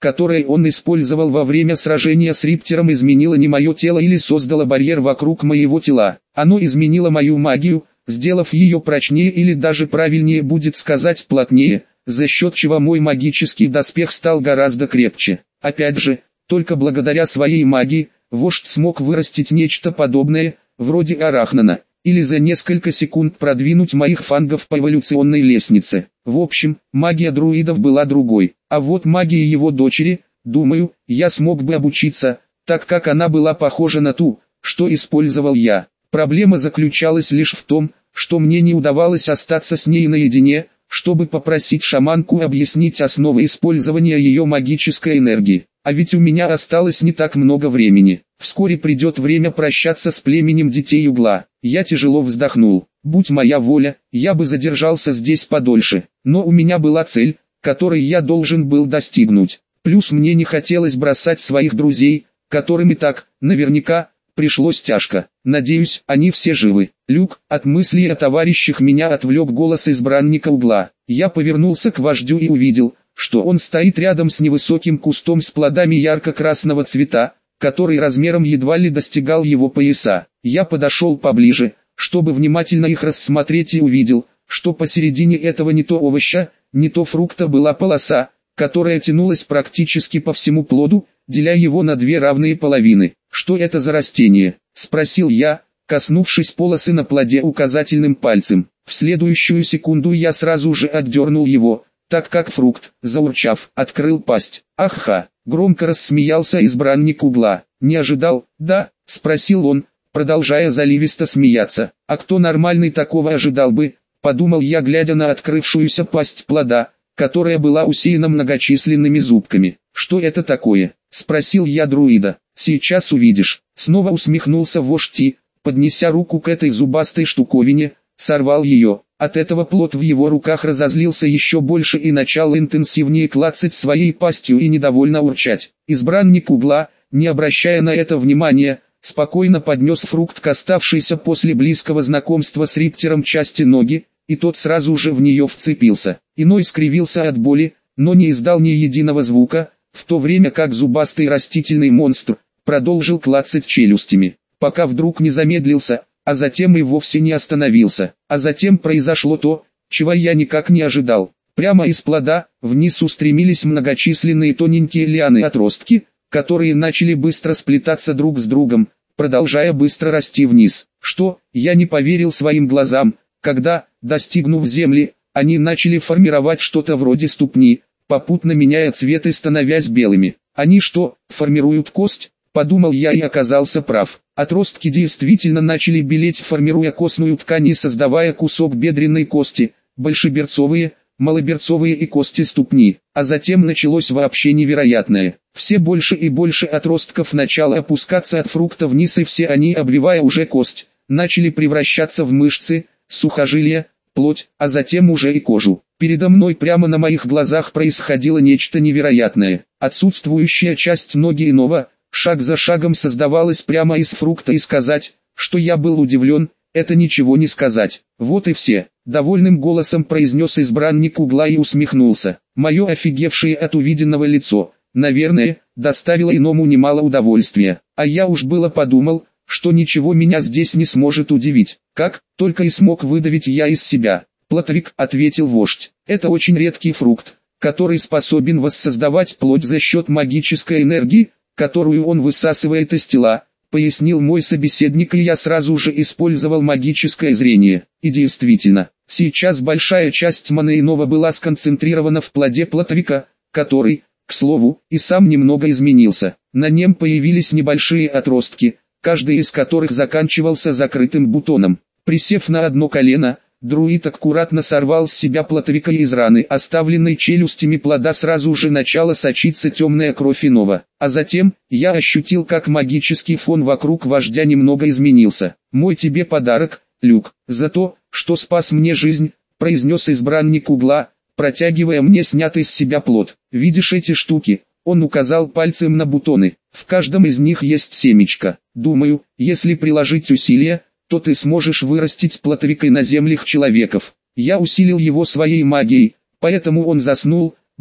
которое он использовал во время сражения с Риптером, изменило не мое тело или создало барьер вокруг моего тела. Оно изменило мою магию, сделав ее прочнее или даже правильнее будет сказать плотнее, за счет чего мой магический доспех стал гораздо крепче. Опять же, только благодаря своей магии, вождь смог вырастить нечто подобное, вроде арахнана, или за несколько секунд продвинуть моих фангов по эволюционной лестнице. В общем, магия друидов была другой, а вот магия его дочери, думаю, я смог бы обучиться, так как она была похожа на ту, что использовал я. Проблема заключалась лишь в том, что мне не удавалось остаться с ней наедине, чтобы попросить шаманку объяснить основы использования ее магической энергии. А ведь у меня осталось не так много времени. Вскоре придет время прощаться с племенем детей угла. Я тяжело вздохнул. Будь моя воля, я бы задержался здесь подольше. Но у меня была цель, которой я должен был достигнуть. Плюс мне не хотелось бросать своих друзей, которым и так, наверняка, пришлось тяжко. Надеюсь, они все живы. Люк, от мыслей о товарищах меня отвлек голос избранника угла. Я повернулся к вождю и увидел, что он стоит рядом с невысоким кустом с плодами ярко-красного цвета, который размером едва ли достигал его пояса. Я подошел поближе, чтобы внимательно их рассмотреть, и увидел, что посередине этого не то овоща, не то фрукта была полоса, которая тянулась практически по всему плоду, деля его на две равные половины. «Что это за растение?» – спросил я, коснувшись полосы на плоде указательным пальцем. В следующую секунду я сразу же отдернул его, так как фрукт, заурчав, открыл пасть. «Ах-ха!» – громко рассмеялся избранник угла. «Не ожидал, да?» – спросил он, продолжая заливисто смеяться. «А кто нормальный такого ожидал бы?» – подумал я, глядя на открывшуюся пасть плода, которая была усеяна многочисленными зубками. «Что это такое?» – спросил я друида. «Сейчас увидишь». Снова усмехнулся вождь и, поднеся руку к этой зубастой штуковине, сорвал ее. От этого плод в его руках разозлился еще больше и начал интенсивнее клацать своей пастью и недовольно урчать. Избранник угла, не обращая на это внимания, спокойно поднес фрукт к оставшейся после близкого знакомства с Риптером части ноги, и тот сразу же в нее вцепился. Иной скривился от боли, но не издал ни единого звука, в то время как зубастый растительный монстр продолжил клацать челюстями, пока вдруг не замедлился, а затем и вовсе не остановился. А затем произошло то, чего я никак не ожидал. Прямо из плода вниз устремились многочисленные тоненькие лианы-отростки, которые начали быстро сплетаться друг с другом, продолжая быстро расти вниз. Что, я не поверил своим глазам, когда, достигнув земли, они начали формировать что-то вроде ступни, попутно меняя цвет и становясь белыми. Они что, формируют кость? Подумал я и оказался прав. Отростки действительно начали белеть, формируя костную ткань и создавая кусок бедренной кости, большеберцовые, малоберцовые и кости ступни. А затем началось вообще невероятное. Все больше и больше отростков начало опускаться от фрукта вниз, и все они, обвивая уже кость, начали превращаться в мышцы, сухожилия, плоть, а затем уже и кожу. Передо мной прямо на моих глазах происходило нечто невероятное. Отсутствующая часть ноги иного, шаг за шагом создавалась прямо из фрукта, и сказать, что я был удивлен, это ничего не сказать. Вот и все. Довольным голосом произнес избранник угла и усмехнулся. Мое офигевшее от увиденного лицо, наверное, доставило иному немало удовольствия. А я уж было подумал, что ничего меня здесь не сможет удивить. Как, только и смог выдавить я из себя. «Плотвик», — ответил вождь, — «это очень редкий фрукт, который способен воссоздавать плоть за счет магической энергии, которую он высасывает из тела», — пояснил мой собеседник, и я сразу же использовал магическое зрение. И действительно, сейчас большая часть маны иного была сконцентрирована в плоде плотвика, который, к слову, и сам немного изменился. На нем появились небольшие отростки, каждый из которых заканчивался закрытым бутоном. Присев на одно колено, друид аккуратно сорвал с себя плотвика, и из раны, оставленной челюстями плода, сразу же начала сочиться темная кровь иного. А затем, я ощутил, как магический фон вокруг вождя немного изменился. «Мой тебе подарок, Люк, за то, что спас мне жизнь», — произнес избранник угла, протягивая мне снятый с себя плод. «Видишь эти штуки?» — он указал пальцем на бутоны. «В каждом из них есть семечко. Думаю, если приложить усилия, то ты сможешь вырастить плотвика и на землях человеков». Я усилил его своей магией, поэтому он заснул,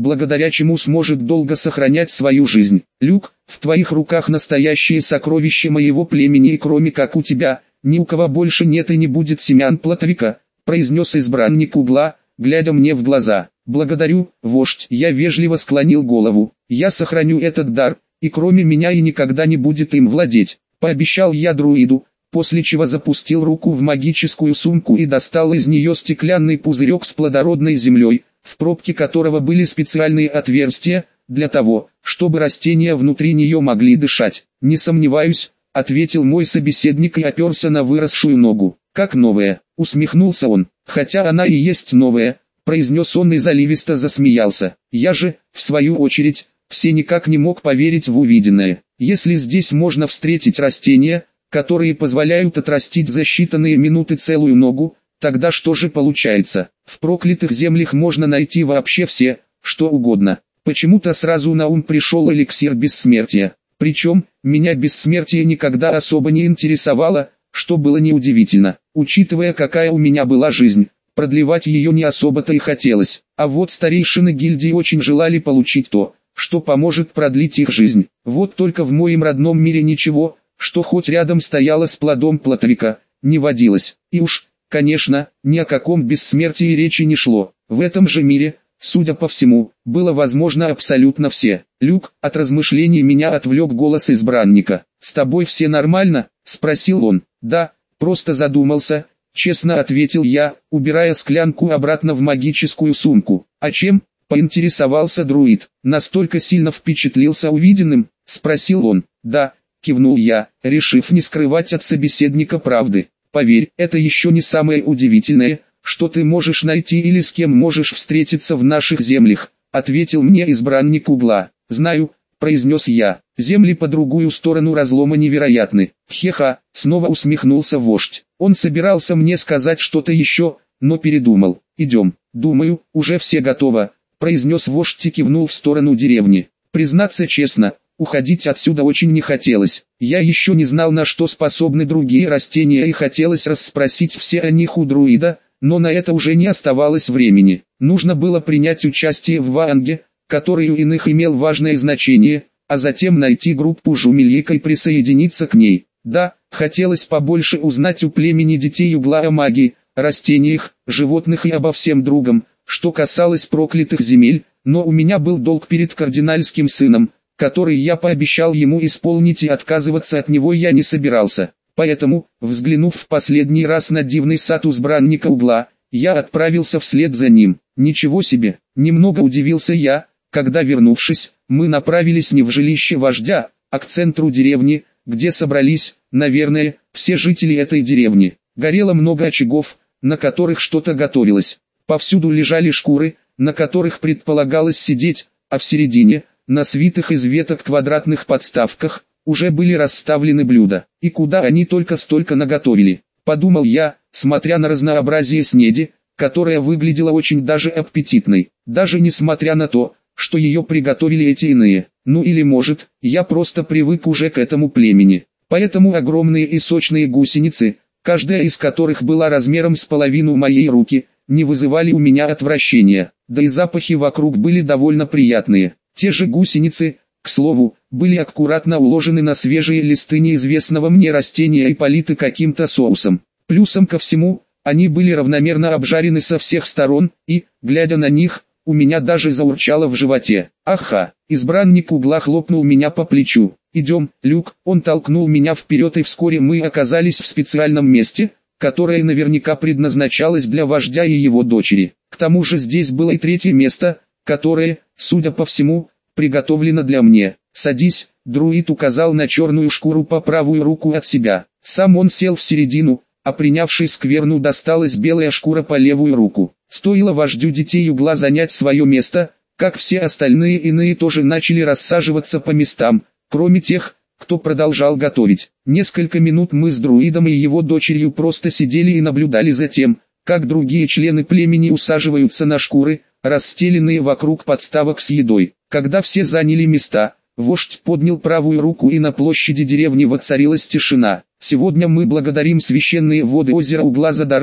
благодаря чему сможет долго сохранять свою жизнь. Люк, в твоих руках настоящее сокровище моего племени, и кроме как у тебя, ни у кого больше нет и не будет семян плотвика, произнес избранник угла, глядя мне в глаза. Благодарю, вождь. Я вежливо склонил голову. Я сохраню этот дар, и кроме меня и никогда не будет им владеть, пообещал я друиду, после чего запустил руку в магическую сумку и достал из нее стеклянный пузырек с плодородной землей, в пробке которого были специальные отверстия, для того, чтобы растения внутри нее могли дышать. «Не сомневаюсь», — ответил мой собеседник и оперся на выросшую ногу. «Как новая», — усмехнулся он. «Хотя она и есть новая», — произнес он и заливисто засмеялся. Я же, в свою очередь, все никак не мог поверить в увиденное. Если здесь можно встретить растения, которые позволяют отрастить за считанные минуты целую ногу, тогда что же получается? В проклятых землях можно найти вообще все, что угодно. Почему-то сразу на ум пришел эликсир бессмертия. Причем, меня бессмертие никогда особо не интересовало, что было неудивительно, учитывая какая у меня была жизнь. Продлевать ее не особо-то и хотелось. А вот старейшины гильдии очень желали получить то, что поможет продлить их жизнь. Вот только в моем родном мире ничего, что хоть рядом стояло с плодом плотвика, не водилось. И уж, конечно, ни о каком бессмертии речи не шло. В этом же мире, судя по всему, было возможно абсолютно все. «Люк», от размышлений меня отвлек голос избранника. «С тобой все нормально?» — спросил он. «Да, просто задумался», — честно ответил я, убирая склянку обратно в магическую сумку. «А чем?» — поинтересовался друид. «Настолько сильно впечатлился увиденным?» — спросил он. «Да», — кивнул я, решив не скрывать от собеседника правды. «Поверь, это еще не самое удивительное, что ты можешь найти или с кем можешь встретиться в наших землях», — ответил мне избранник угла. «Знаю», — произнес я, — «земли по другую сторону разлома невероятны». «Хеха», — снова усмехнулся вождь. Он собирался мне сказать что-то еще, но передумал. «Идем». «Думаю, уже все готово», — произнес вождь и кивнул в сторону деревни. Признаться честно, уходить отсюда очень не хотелось. Я еще не знал, на что способны другие растения, и хотелось расспросить все о них у друида, но на это уже не оставалось времени. Нужно было принять участие в ваанге, который у иных имел важное значение, а затем найти группу Жумельика и присоединиться к ней. Да, хотелось побольше узнать у племени детей угла о магии, растениях, животных и обо всем другом, что касалось проклятых земель, но у меня был долг перед кардинальским сыном, который я пообещал ему исполнить, и отказываться от него я не собирался. Поэтому, взглянув в последний раз на дивный сад избранника угла, я отправился вслед за ним. Ничего себе, немного удивился я, когда, вернувшись, мы направились не в жилище вождя, а к центру деревни, где собрались, наверное, все жители этой деревни. Горело много очагов, на которых что-то готовилось. Повсюду лежали шкуры, на которых предполагалось сидеть, а в середине, на свитых из веток квадратных подставках, уже были расставлены блюда. И куда они только столько наготовили, подумал я, смотря на разнообразие снеди, которая выглядела очень даже аппетитной, даже несмотря на то, что ее приготовили эти иные. Ну или может, я просто привык уже к этому племени. Поэтому огромные и сочные гусеницы, каждая из которых была размером с половину моей руки, не вызывали у меня отвращения, да и запахи вокруг были довольно приятные. Те же гусеницы, к слову, были аккуратно уложены на свежие листы неизвестного мне растения и политы каким-то соусом. Плюсом ко всему, они были равномерно обжарены со всех сторон, и, глядя на них, у меня даже заурчало в животе. «Аха!» Избранник угла хлопнул меня по плечу. «Идем, Люк!» Он толкнул меня вперед, и вскоре мы оказались в специальном месте, которое наверняка предназначалось для вождя и его дочери. К тому же здесь было и третье место, которое, судя по всему, приготовлено для мне. «Садись», друид указал на черную шкуру по правую руку от себя. Сам он сел в середину, а принявший скверну досталась белая шкура по левую руку. Стоило вождю детей угла занять свое место, как все остальные иные тоже начали рассаживаться по местам, кроме тех, кто продолжал готовить. Несколько минут мы с друидом и его дочерью просто сидели и наблюдали за тем, как другие члены племени усаживаются на шкуры, расстеленные вокруг подставок с едой. Когда все заняли места, вождь поднял правую руку, и на площади деревни воцарилась тишина. «Сегодня мы благодарим священные воды озера угла за дары,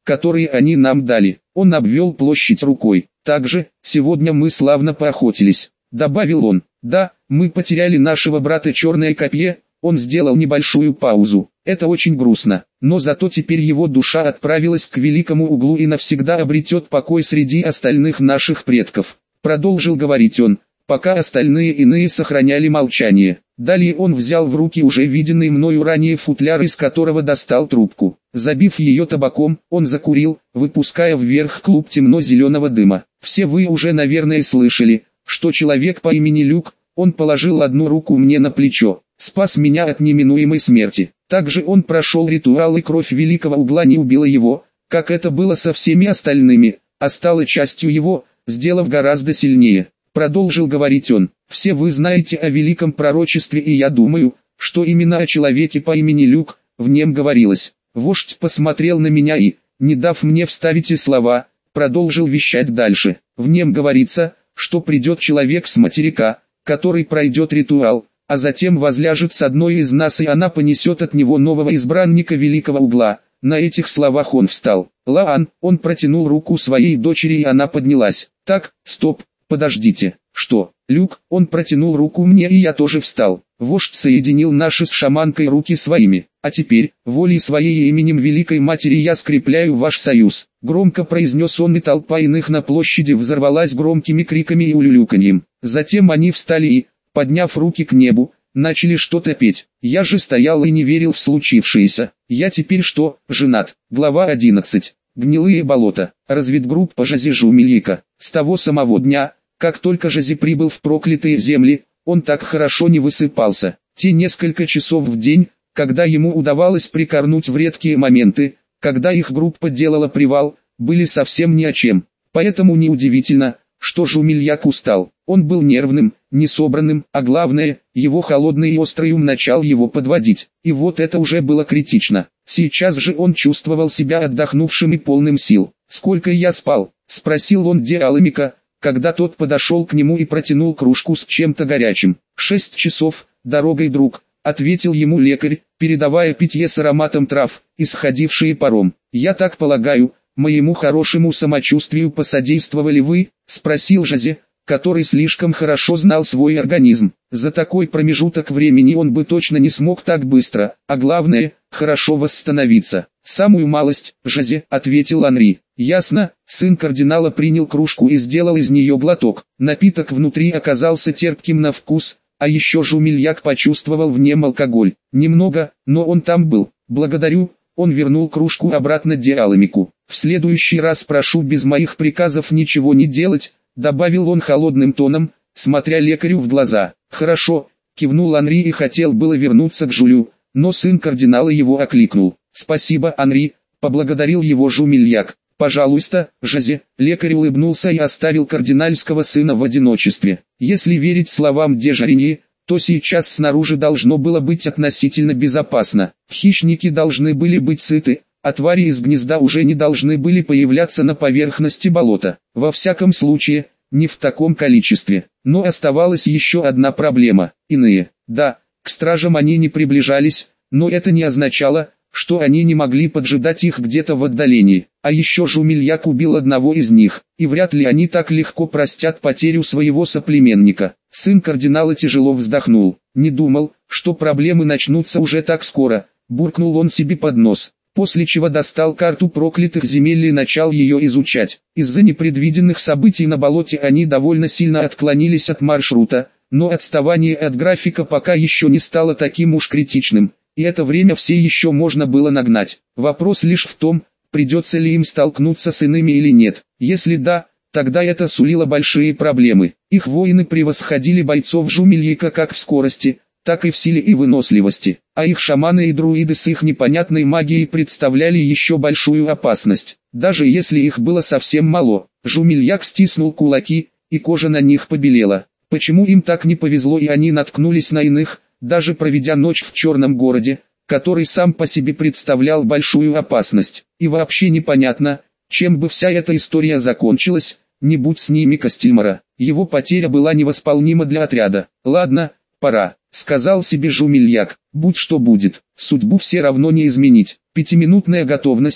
которые они нам дали. Он обвел площадь рукой. Также, сегодня мы славно поохотились, добавил он. Да, мы потеряли нашего брата Черное Копье. Он сделал небольшую паузу. Это очень грустно, но зато теперь его душа отправилась к великому углу и навсегда обретет покой среди остальных наших предков. Продолжил говорить он, пока остальные иные сохраняли молчание. Далее он взял в руки уже виденный мною ранее футляр, из которого достал трубку. Забив ее табаком, он закурил, выпуская вверх клуб темно-зеленого дыма. Все вы уже, наверное, слышали, что человек по имени Люк, он положил одну руку мне на плечо, спас меня от неминуемой смерти. Также он прошел ритуал, и кровь великого угла не убила его, как это было со всеми остальными, а стала частью его, сделав гораздо сильнее. Продолжил говорить он, все вы знаете о великом пророчестве, и я думаю, что именно о человеке по имени Люк, в нем говорилось. Вождь посмотрел на меня и, не дав мне вставить и слова, продолжил вещать дальше. В нем говорится, что придет человек с материка, который пройдет ритуал, а затем возляжет с одной из нас, и она понесет от него нового избранника великого угла. На этих словах он встал. Лаан, он протянул руку своей дочери, и она поднялась. Так, стоп, подождите, что? Люк, он протянул руку мне, и я тоже встал. Вождь соединил наши с шаманкой руки своими. А теперь, волей своей и именем Великой Матери я скрепляю ваш союз. Громко произнес он, и толпа иных на площади взорвалась громкими криками и улюлюканьем. Затем они встали и, подняв руки к небу, начали что-то петь. Я же стоял и не верил в случившееся. Я теперь что, женат? Глава одиннадцать. Гнилые болота. Разведгруппа Жази Жумельяка. С того самого дня, как только Жази прибыл в проклятые земли, он так хорошо не высыпался. Те несколько часов в день, когда ему удавалось прикорнуть в редкие моменты, когда их группа делала привал, были совсем ни о чем. Поэтому неудивительно, что Жумельяк устал. Он был нервным, несобранным, а главное, его холодный и острый ум начал его подводить. И вот это уже было критично. Сейчас же он чувствовал себя отдохнувшим и полным сил. «Сколько я спал?» – спросил он Диаламика, когда тот подошел к нему и протянул кружку с чем-то горячим. «Шесть часов, дорогой, друг», — ответил ему лекарь, передавая питье с ароматом трав, исходившие паром. «Я так полагаю, моему хорошему самочувствию посодействовали вы?» — спросил Жази, который слишком хорошо знал свой организм. За такой промежуток времени он бы точно не смог так быстро, а главное, хорошо восстановиться. «Самую малость, Жази», — ответил Анри. «Ясно». Сын кардинала принял кружку и сделал из нее глоток. Напиток внутри оказался терпким на вкус, а еще Жумельяк почувствовал в нем алкоголь. Немного, но он там был. «Благодарю». Он вернул кружку обратно Диаламику. «В следующий раз прошу без моих приказов ничего не делать», — добавил он холодным тоном, смотря лекарю в глаза. «Хорошо», — кивнул Анри и хотел было вернуться к Жулю, но сын кардинала его окликнул. «Спасибо, Анри», — поблагодарил его Жумельяк. «Пожалуйста, Жази». Лекарь улыбнулся и оставил кардинальского сына в одиночестве. Если верить словам де Жариньи, то сейчас снаружи должно было быть относительно безопасно. Хищники должны были быть сыты, а твари из гнезда уже не должны были появляться на поверхности болота. Во всяком случае, не в таком количестве. Но оставалась еще одна проблема – иные. Да, к стражам они не приближались, но это не означало, что они не могли поджидать их где-то в отдалении. А еще Жумельяк убил одного из них, и вряд ли они так легко простят потерю своего соплеменника. Сын кардинала тяжело вздохнул. «Не думал, что проблемы начнутся уже так скоро», — буркнул он себе под нос, после чего достал карту проклятых земель и начал ее изучать. Из-за непредвиденных событий на болоте они довольно сильно отклонились от маршрута, но отставание от графика пока еще не стало таким уж критичным, и это время все еще можно было нагнать. Вопрос лишь в том, придется ли им столкнуться с иными или нет. Если да, тогда это сулило большие проблемы. Их воины превосходили бойцов Жумельяка как в скорости, так и в силе и выносливости, а их шаманы и друиды с их непонятной магией представляли еще большую опасность. Даже если их было совсем мало, Жумельяк стиснул кулаки, и кожа на них побелела. Почему им так не повезло и они наткнулись на иных, даже проведя ночь в черном городе, который сам по себе представлял большую опасность? И вообще непонятно, чем бы вся эта история закончилась, не будь с ними Костельмара. Его потеря была невосполнима для отряда. «Ладно, пора», — сказал себе Жумельяк. «Будь что будет, судьбу все равно не изменить». Пятиминутная готовность,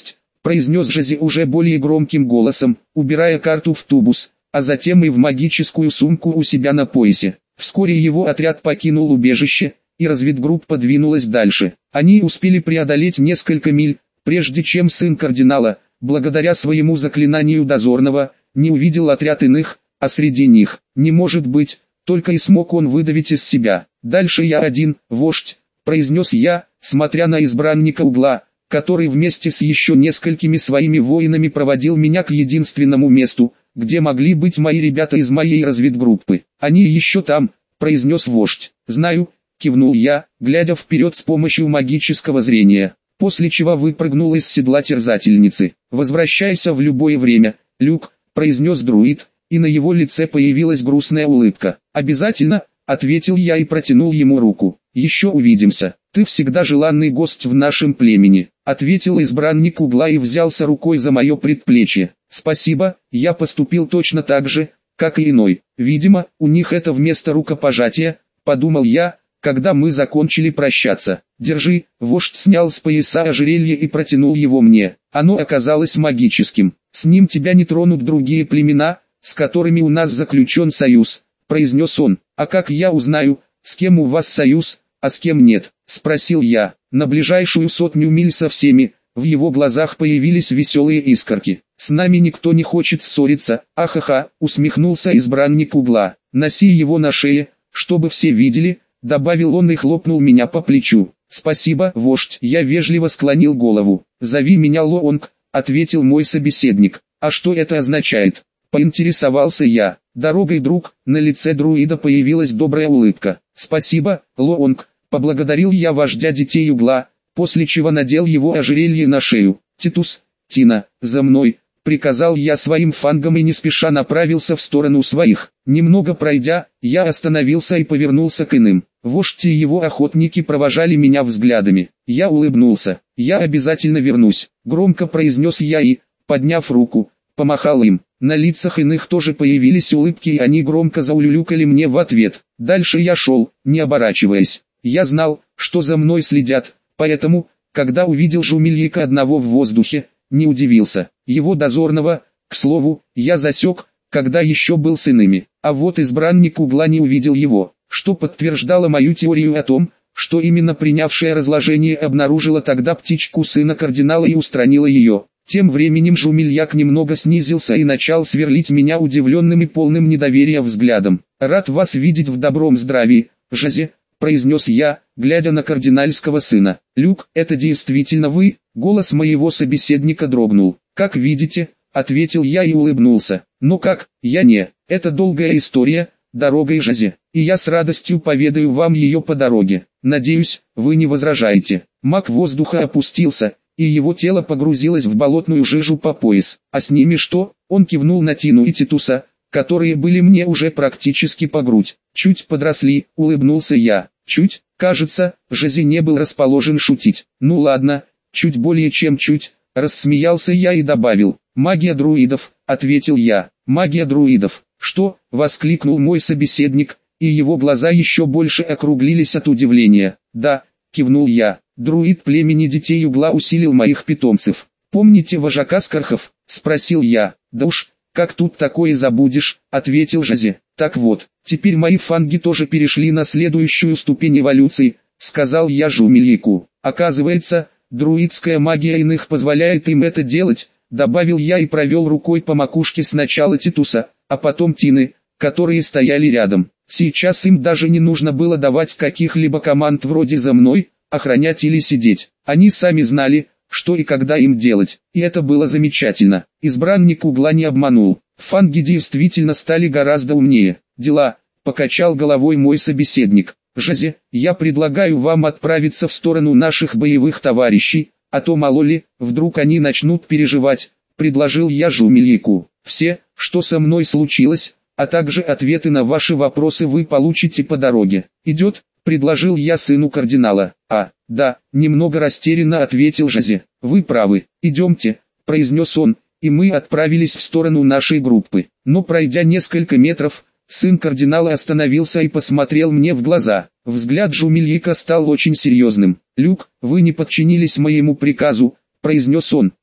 произнес Жозе уже более громким голосом, убирая карту в тубус, а затем и в магическую сумку у себя на поясе. Вскоре его отряд покинул убежище, и разведгруппа двинулась дальше. Они успели преодолеть несколько миль, прежде чем сын кардинала, благодаря своему заклинанию дозорного, не увидел отряд иных, а среди них, не может быть, только и смог он выдавить из себя. «Дальше я один, вождь», — произнес я, смотря на избранника угла, который вместе с еще несколькими своими воинами проводил меня к единственному месту, где могли быть мои ребята из моей разведгруппы. «Они еще там», — произнес вождь. «Знаю», — кивнул я, глядя вперед с помощью магического зрения, после чего выпрыгнул из седла терзательницы. «Возвращайся в любое время, Люк», — произнес друид, и на его лице появилась грустная улыбка. «Обязательно», — ответил я и протянул ему руку. «Еще увидимся, ты всегда желанный гость в нашем племени», — ответил избранник угла и взялся рукой за мое предплечье. «Спасибо, я поступил точно так же, как и иной. Видимо, у них это вместо рукопожатия», — подумал я, когда мы закончили прощаться. «Держи», — вождь снял с пояса ожерелье и протянул его мне. Оно оказалось магическим. «С ним тебя не тронут другие племена, с которыми у нас заключен союз», — произнес он. «А как я узнаю, с кем у вас союз, а с кем нет?» — спросил я. На ближайшую сотню миль со всеми, в его глазах появились веселые искорки. «С нами никто не хочет ссориться, ахаха», — усмехнулся избранник угла. «Носи его на шее, чтобы все видели», — добавил он и хлопнул меня по плечу. «Спасибо, вождь», — я вежливо склонил голову. «Зови меня Лоонг», — ответил мой собеседник. «А что это означает?» — поинтересовался я. «Дорогой, друг», — на лице друида появилась добрая улыбка. «Спасибо, Лоонг», — поблагодарил я вождя детей угла, после чего надел его ожерелье на шею. «Титус, Тина, за мной», — приказал я своим фангам и не спеша направился в сторону своих. Немного пройдя, я остановился и повернулся к иным. Вождь и его охотники провожали меня взглядами. Я улыбнулся. «Я обязательно вернусь», — громко произнес я и, подняв руку, помахал им. На лицах иных тоже появились улыбки, и они громко заулюлюкали мне в ответ. Дальше я шел, не оборачиваясь. Я знал, что за мной следят, поэтому, когда увидел Жумельика одного в воздухе, не удивился. Его дозорного, к слову, я засек, когда еще был с иными. А вот избранник угла не увидел его, что подтверждало мою теорию о том, что именно принявшее разложение обнаружила тогда птичку сына кардинала и устранила ее. Тем временем Жумельяк немного снизился и начал сверлить меня удивленным и полным недоверия взглядом. «Рад вас видеть в добром здравии, Жозе», — произнес я, глядя на кардинальского сына. «Люк, это действительно вы?» Голос моего собеседника дрогнул. «Как видите», — ответил я и улыбнулся. «Но как, я не, это долгая история, дорогой Жозе, и я с радостью поведаю вам ее по дороге. Надеюсь, вы не возражаете». Маг воздуха опустился, и его тело погрузилось в болотную жижу по пояс. «А с ними что?» Он кивнул на Тину и Титуса, которые были мне уже практически по грудь. «Чуть подросли», — улыбнулся я. «Чуть?» Кажется, Жозе не был расположен шутить. «Ну ладно, чуть более чем чуть», — рассмеялся я и добавил. «Магия друидов», — ответил я. «Магия друидов». «Что?» — воскликнул мой собеседник, и его глаза еще больше округлились от удивления. «Да», — кивнул я. «Друид племени детей угла усилил моих питомцев». «Помните вожака Скархов?» — спросил я. «Да уж, как тут такое забудешь», — ответил Жозе. «Так вот, теперь мои фанги тоже перешли на следующую ступень эволюции», — сказал я Жумельяку. «Оказывается, друидская магия иных позволяет им это делать», — добавил я и провел рукой по макушке сначала Титуса, а потом Тины, которые стояли рядом. Сейчас им даже не нужно было давать каких-либо команд вроде «за мной», охранять или сидеть. Они сами знали, что и когда им делать, и это было замечательно. Избранник угла не обманул. Фанги действительно стали гораздо умнее. «Дела», — покачал головой мой собеседник. «Жозе, я предлагаю вам отправиться в сторону наших боевых товарищей, а то мало ли, вдруг они начнут переживать», — предложил я Жумельяку. «Все, что со мной случилось, а также ответы на ваши вопросы вы получите по дороге. Идет?» — предложил я сыну кардинала. «А, да», — немного растерянно ответил Жозе. «Вы правы, идемте», — произнес он, и мы отправились в сторону нашей группы. Но пройдя несколько метров, сын кардинала остановился и посмотрел мне в глаза. Взгляд Жумельяка стал очень серьезным. «Люк, вы не подчинились моему приказу», — произнес он.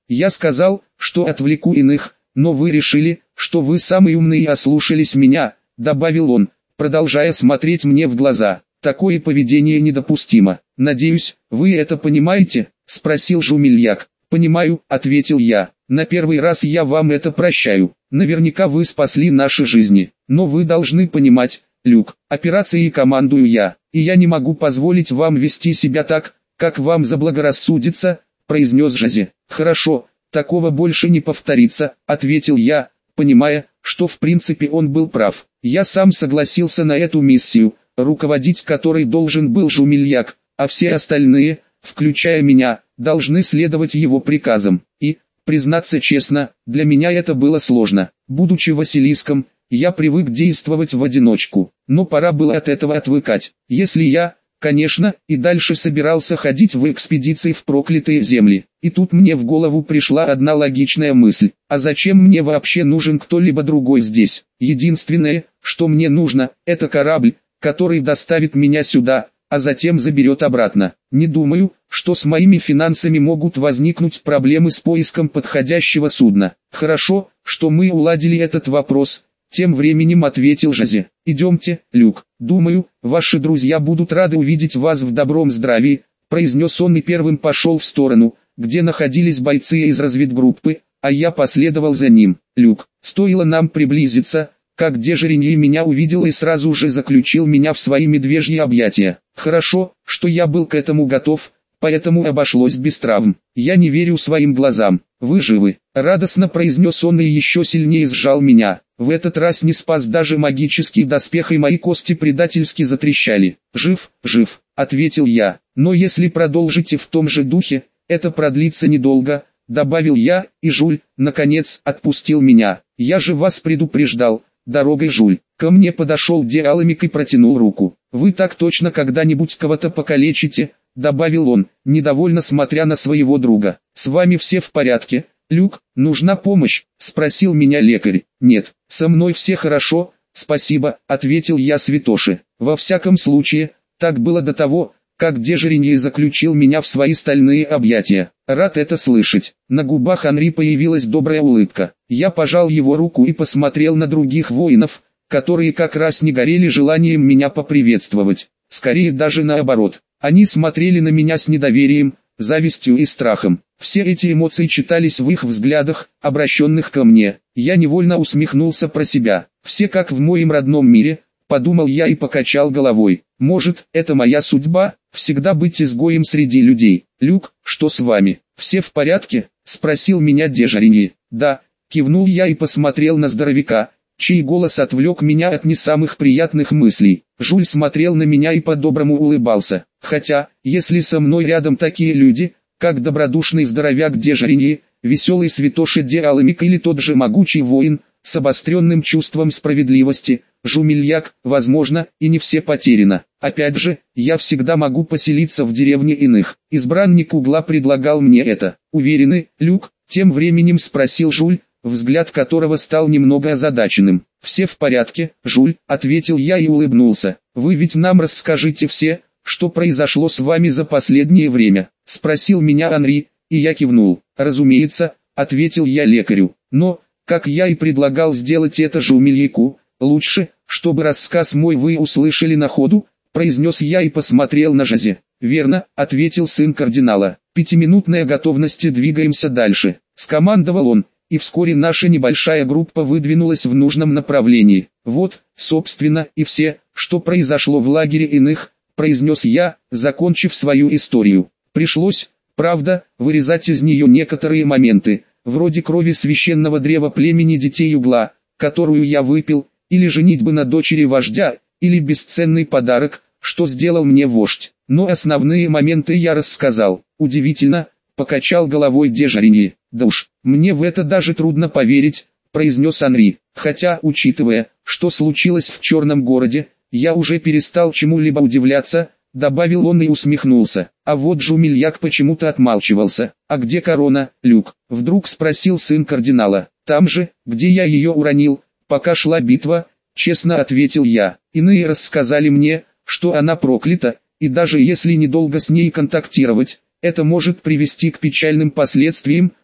Я сказал, что отвлеку иных, но вы решили, что вы самый умный и ослушались меня, добавил он, продолжая смотреть мне в глаза. Такое поведение недопустимо. Надеюсь, вы это понимаете? Спросил Жумельяк. Понимаю, ответил я. На первый раз я вам это прощаю. Наверняка вы спасли наши жизни. Но вы должны понимать, Люк, операцией командую я, и я не могу позволить вам вести себя так, как вам заблагорассудится, произнес Джози. Хорошо, такого больше не повторится, ответил я, понимая, что в принципе он был прав. Я сам согласился на эту миссию, руководить которой должен был Жумельяк, а все остальные, включая меня, должны следовать его приказам. И, признаться честно, для меня это было сложно. Будучи Василиском, я привык действовать в одиночку, но пора было от этого отвыкать. Если я, конечно, и дальше собирался ходить в экспедиции в проклятые земли. И тут мне в голову пришла одна логичная мысль. А зачем мне вообще нужен кто-либо другой здесь? Единственное, что мне нужно, это корабль, который доставит меня сюда, а затем заберет обратно. Не думаю, что с моими финансами могут возникнуть проблемы с поиском подходящего судна. Хорошо, что мы уладили этот вопрос. Тем временем ответил Джози. Идемте, Люк. Думаю, ваши друзья будут рады увидеть вас в добром здравии, произнес он и первым пошел в сторону, где находились бойцы из разведгруппы, а я последовал за ним. Люк, стоило нам приблизиться, как Дежериньи меня увидел и сразу же заключил меня в свои медвежьи объятия. Хорошо, что я был к этому готов, поэтому обошлось без травм. Я не верю своим глазам. Вы живы, радостно произнес он и еще сильнее сжал меня. В этот раз не спас даже магический доспех и мои кости предательски затрещали. Жив, жив, ответил я, но если продолжите в том же духе, это продлится недолго, добавил я, и Жуль, наконец, отпустил меня. Я же вас предупреждал. Дорогой, Жуль. Ко мне подошел Диаламик и протянул руку. Вы так точно когда-нибудь кого-то покалечите, добавил он, недовольно смотря на своего друга. С вами все в порядке, Люк, нужна помощь, спросил меня лекарь. Нет, со мной все хорошо, спасибо, ответил я святоши. Во всяком случае, так было до того, как Дежериньи заключил меня в свои стальные объятия. Рад это слышать. На губах Анри появилась добрая улыбка. Я пожал его руку и посмотрел на других воинов, которые как раз не горели желанием меня поприветствовать. Скорее даже наоборот. Они смотрели на меня с недоверием, завистью и страхом. Все эти эмоции читались в их взглядах, обращенных ко мне. Я невольно усмехнулся про себя. Все как в моем родном мире, подумал я и покачал головой. Может, это моя судьба, всегда быть изгоем среди людей. Люк, что с вами? Все в порядке? Спросил меня Дежериньи. Да, кивнул я и посмотрел на здоровяка, чей голос отвлек меня от не самых приятных мыслей. Жуль смотрел на меня и по-доброму улыбался. Хотя, если со мной рядом такие люди, как добродушный здоровяк Дежериньи, веселый святоши Диаламик или тот же могучий воин, с обостренным чувством справедливости, Жумельяк, возможно, и не все потеряно. Опять же, я всегда могу поселиться в деревне иных. Избранник угла предлагал мне это. Уверены, Люк? Тем временем спросил Жуль, взгляд которого стал немного озадаченным. «Все в порядке, Жуль», — ответил я и улыбнулся. «Вы ведь нам расскажите все, что произошло с вами за последнее время?» — спросил меня Анри, и я кивнул. «Разумеется», — ответил я лекарю. «Но, как я и предлагал сделать это Жумельяку, лучше, чтобы рассказ мой вы услышали на ходу», — произнес я и посмотрел на Джози. «Верно», — ответил сын кардинала. «Пятиминутная готовность, двигаемся дальше», — скомандовал он. И вскоре наша небольшая группа выдвинулась в нужном направлении. «Вот, собственно, и все, что произошло в лагере иных», — произнес я, закончив свою историю. Пришлось, правда, вырезать из нее некоторые моменты, вроде крови священного древа племени детей угла, которую я выпил, или женитьбы на дочери вождя, или бесценный подарок, что сделал мне вождь. Но основные моменты я рассказал. Удивительно, покачал головой Дежериньи. «Да уж, мне в это даже трудно поверить», — произнес Анри. «Хотя, учитывая, что случилось в Черном городе, я уже перестал чему-либо удивляться», — добавил он и усмехнулся. А вот Жумельяк почему-то отмалчивался. «А где корона, Люк?» — вдруг спросил сын кардинала. «Там же, где я ее уронил, пока шла битва», — честно ответил я. «Иные рассказали мне, что она проклята, и даже если недолго с ней контактировать, это может привести к печальным последствиям»,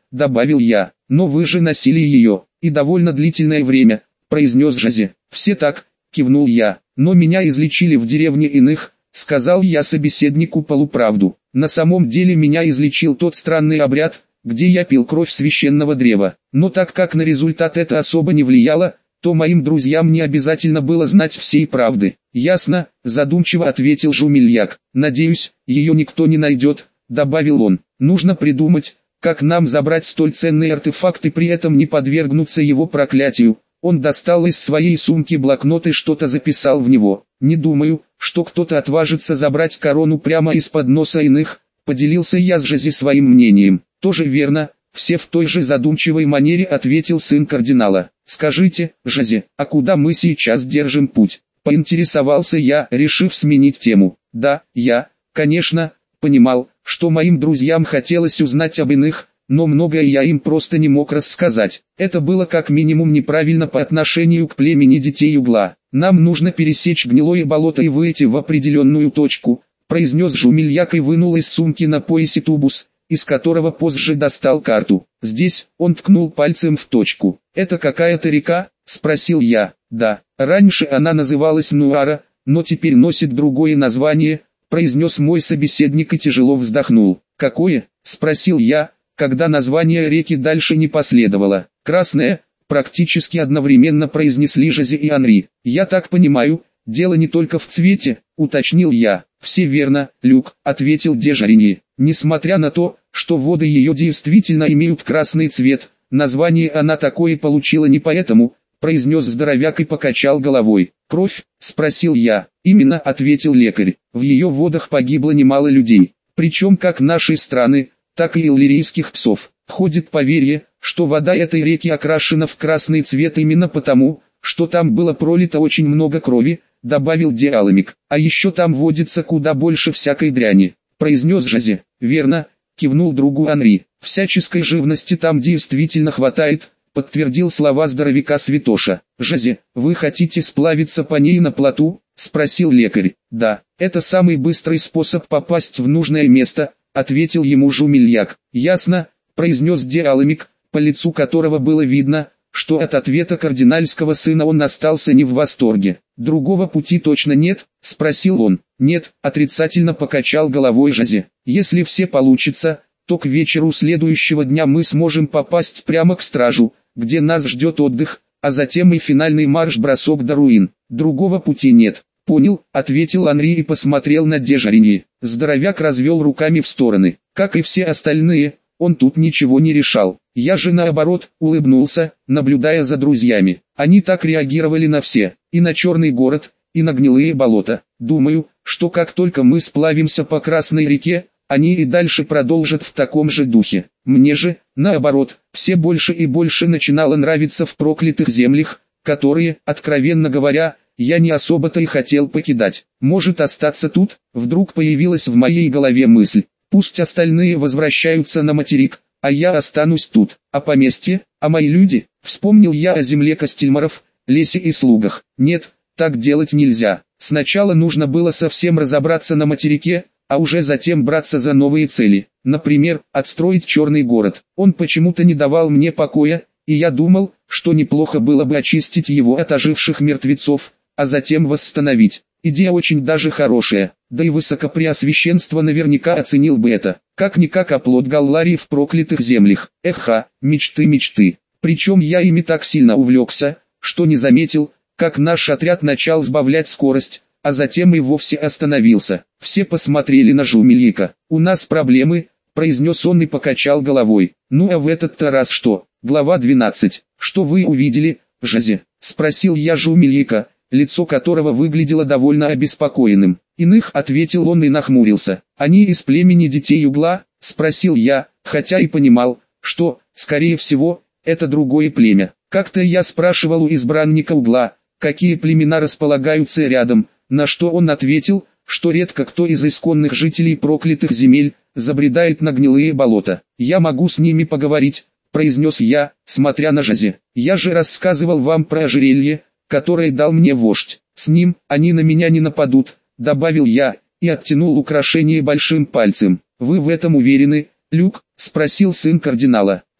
добавил я. Но вы же носили ее, и довольно длительное время, произнес Жозе. Все так, кивнул я, но меня излечили в деревне иных, сказал я собеседнику полуправду. На самом деле меня излечил тот странный обряд, где я пил кровь священного древа. Но так как на результат это особо не влияло, то моим друзьям не обязательно было знать всей правды. Ясно, задумчиво ответил Жумельяк. Надеюсь, ее никто не найдет, добавил он. Нужно придумать, как нам забрать столь ценные артефакты, при этом не подвергнуться его проклятию. Он достал из своей сумки блокнот и что-то записал в него. Не думаю, что кто-то отважится забрать корону прямо из-под носа иных, поделился я с Жозе своим мнением. Тоже верно, все в той же задумчивой манере ответил сын кардинала. Скажите, Жозе, а куда мы сейчас держим путь? Поинтересовался я, решив сменить тему. Да, я, конечно, понимал, что моим друзьям хотелось узнать об иных, но многое я им просто не мог рассказать. Это было как минимум неправильно по отношению к племени детей угла. Нам нужно пересечь гнилое болото и выйти в определенную точку, произнес Жумельяк и вынул из сумки на поясе тубус, из которого позже достал карту. Здесь он ткнул пальцем в точку. Это какая-то река? Спросил я. Да, раньше она называлась Нуара, но теперь носит другое название, произнес мой собеседник и тяжело вздохнул. Какое? Спросил я, когда название реки дальше не последовало. Красная, практически одновременно произнесли Жозе и Анри. Я так понимаю, дело не только в цвете, уточнил я. Все верно, Люк, ответил Дежарини. Несмотря на то, что воды ее действительно имеют красный цвет, название она такое получила не поэтому, произнес здоровяк и покачал головой. Кровь? Спросил я. Именно, ответил лекарь. В ее водах погибло немало людей, причем как нашей страны, так и иллирийских псов. Ходит поверье, что вода этой реки окрашена в красный цвет именно потому, что там было пролито очень много крови, добавил Диаламик. А еще там водится куда больше всякой дряни, произнес Жозе. Верно, кивнул другу Анри. Всяческой живности там действительно хватает, подтвердил слова здоровяка Святоша. Жозе, вы хотите сплавиться по ней на плоту? Спросил лекарь. Да, это самый быстрый способ попасть в нужное место, ответил ему Жумельяк. Ясно, произнес Диаламик, по лицу которого было видно, что от ответа кардинальского сына он остался не в восторге. Другого пути точно нет? Спросил он. Нет, отрицательно покачал головой Жозе. Если все получится, то к вечеру следующего дня мы сможем попасть прямо к стражу, где нас ждет отдых, а затем и финальный марш-бросок до руин. Другого пути нет. Понял, ответил Анри и посмотрел на Дежарини. Здоровяк развел руками в стороны. Как и все остальные, он тут ничего не решал. Я же наоборот, улыбнулся, наблюдая за друзьями. Они так реагировали на все, и на черный город, и на гнилые болота. Думаю, что как только мы сплавимся по Красной реке, они и дальше продолжат в таком же духе. Мне же, наоборот, все больше и больше начинало нравиться в проклятых землях, которые, откровенно говоря, я не особо-то и хотел покидать. Может остаться тут? Вдруг появилась в моей голове мысль. Пусть остальные возвращаются на материк, а я останусь тут. А поместье, а мои люди? Вспомнил я о земле Костельмаров, лесе и слугах. Нет, так делать нельзя. Сначала нужно было совсем разобраться на материке, а уже затем браться за новые цели. Например, отстроить черный город. Он почему-то не давал мне покоя, и я думал, что неплохо было бы очистить его от оживших мертвецов, а затем восстановить. Идея очень даже хорошая, да и высокопреосвященство наверняка оценил бы это. Как-никак оплот Галларии в проклятых землях. Эха, мечты мечты. Причем я ими так сильно увлекся, что не заметил, как наш отряд начал сбавлять скорость, а затем и вовсе остановился. Все посмотрели на Жумельяка. «У нас проблемы», — произнес он и покачал головой. «Ну а в этот-то раз что?» Глава двенадцать. «Что вы увидели, Жозе?» — спросил я Жумельяка, лицо которого выглядело довольно обеспокоенным. «Иных», — ответил он и нахмурился. «Они из племени детей угла?» — спросил я, хотя и понимал, что, скорее всего, это другое племя. Как-то я спрашивал у избранника угла, какие племена располагаются рядом, на что он ответил, что редко кто из исконных жителей проклятых земель забредает на гнилые болота. «Я могу с ними поговорить», — произнес я, смотря на Жозе. «Я же рассказывал вам про ожерелье, которое дал мне вождь. С ним они на меня не нападут», — добавил я, и оттянул украшение большим пальцем. «Вы в этом уверены, Люк?» — спросил сын кардинала.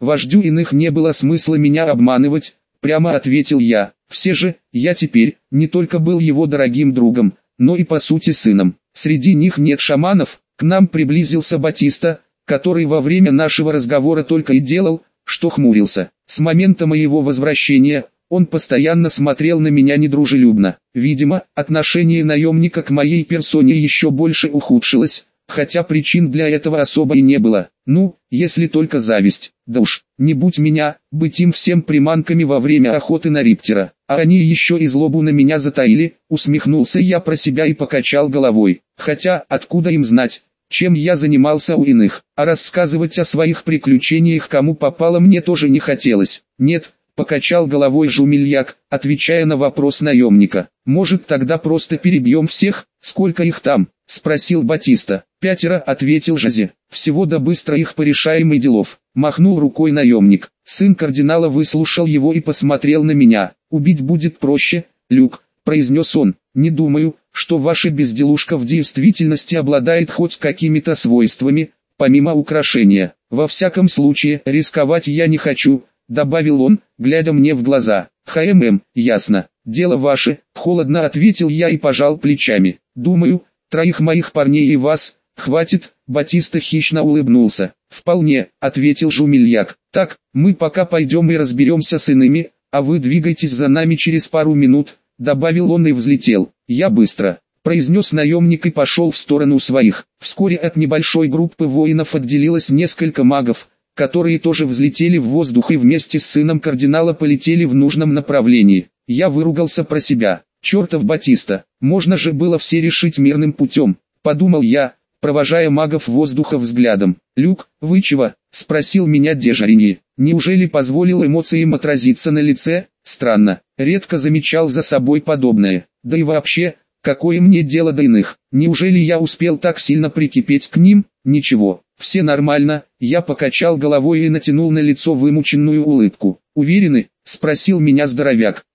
Вождю иных не было смысла меня обманывать, прямо ответил я. Все же, я теперь, не только был его дорогим другом, но и по сути сыном. Среди них нет шаманов. К нам приблизился Батиста, который во время нашего разговора только и делал, что хмурился. С момента моего возвращения, он постоянно смотрел на меня недружелюбно. Видимо, отношение наемника к моей персоне еще больше ухудшилось, хотя причин для этого особо и не было. Ну, если только зависть. Да уж, не будь меня, быть им всем приманками во время охоты на Риптера. А они еще и злобу на меня затаили, усмехнулся я про себя и покачал головой. Хотя, откуда им знать, чем я занимался у иных, а рассказывать о своих приключениях кому попало мне тоже не хотелось. Нет, покачал головой Жумельяк, отвечая на вопрос наемника. Может тогда просто перебьем всех, сколько их там? Спросил Батиста. Пятеро, ответил Жази. Всего да быстро их порешаем и делов. Махнул рукой наемник. Сын кардинала выслушал его и посмотрел на меня. Убить будет проще, Люк, произнес он. Не думаю, что ваша безделушка в действительности обладает хоть какими-то свойствами, помимо украшения. Во всяком случае, рисковать я не хочу, добавил он, глядя мне в глаза. «Хмм, ясно, дело ваше», — холодно ответил я и пожал плечами. «Думаю, троих моих парней и вас хватит», — Батиста хищно улыбнулся. «Вполне», — ответил Жумельяк. «Так, мы пока пойдем и разберемся с иными, а вы двигайтесь за нами через пару минут», — добавил он и взлетел. «Я быстро», — произнес наемник и пошел в сторону своих. Вскоре от небольшой группы воинов отделилось несколько магов, которые тоже взлетели в воздух и вместе с сыном кардинала полетели в нужном направлении. Я выругался про себя. Чертов Батиста, можно же было все решить мирным путем, подумал я, провожая магов воздуха взглядом. «Люк, вы чего?» — спросил меня Дежарини. Неужели позволил эмоциям отразиться на лице? Странно, редко замечал за собой подобное. Да и вообще, какое мне дело до иных? Неужели я успел так сильно прикипеть к ним? Ничего, все нормально. Я покачал головой и натянул на лицо вымученную улыбку. «Уверены?» — спросил меня здоровяк.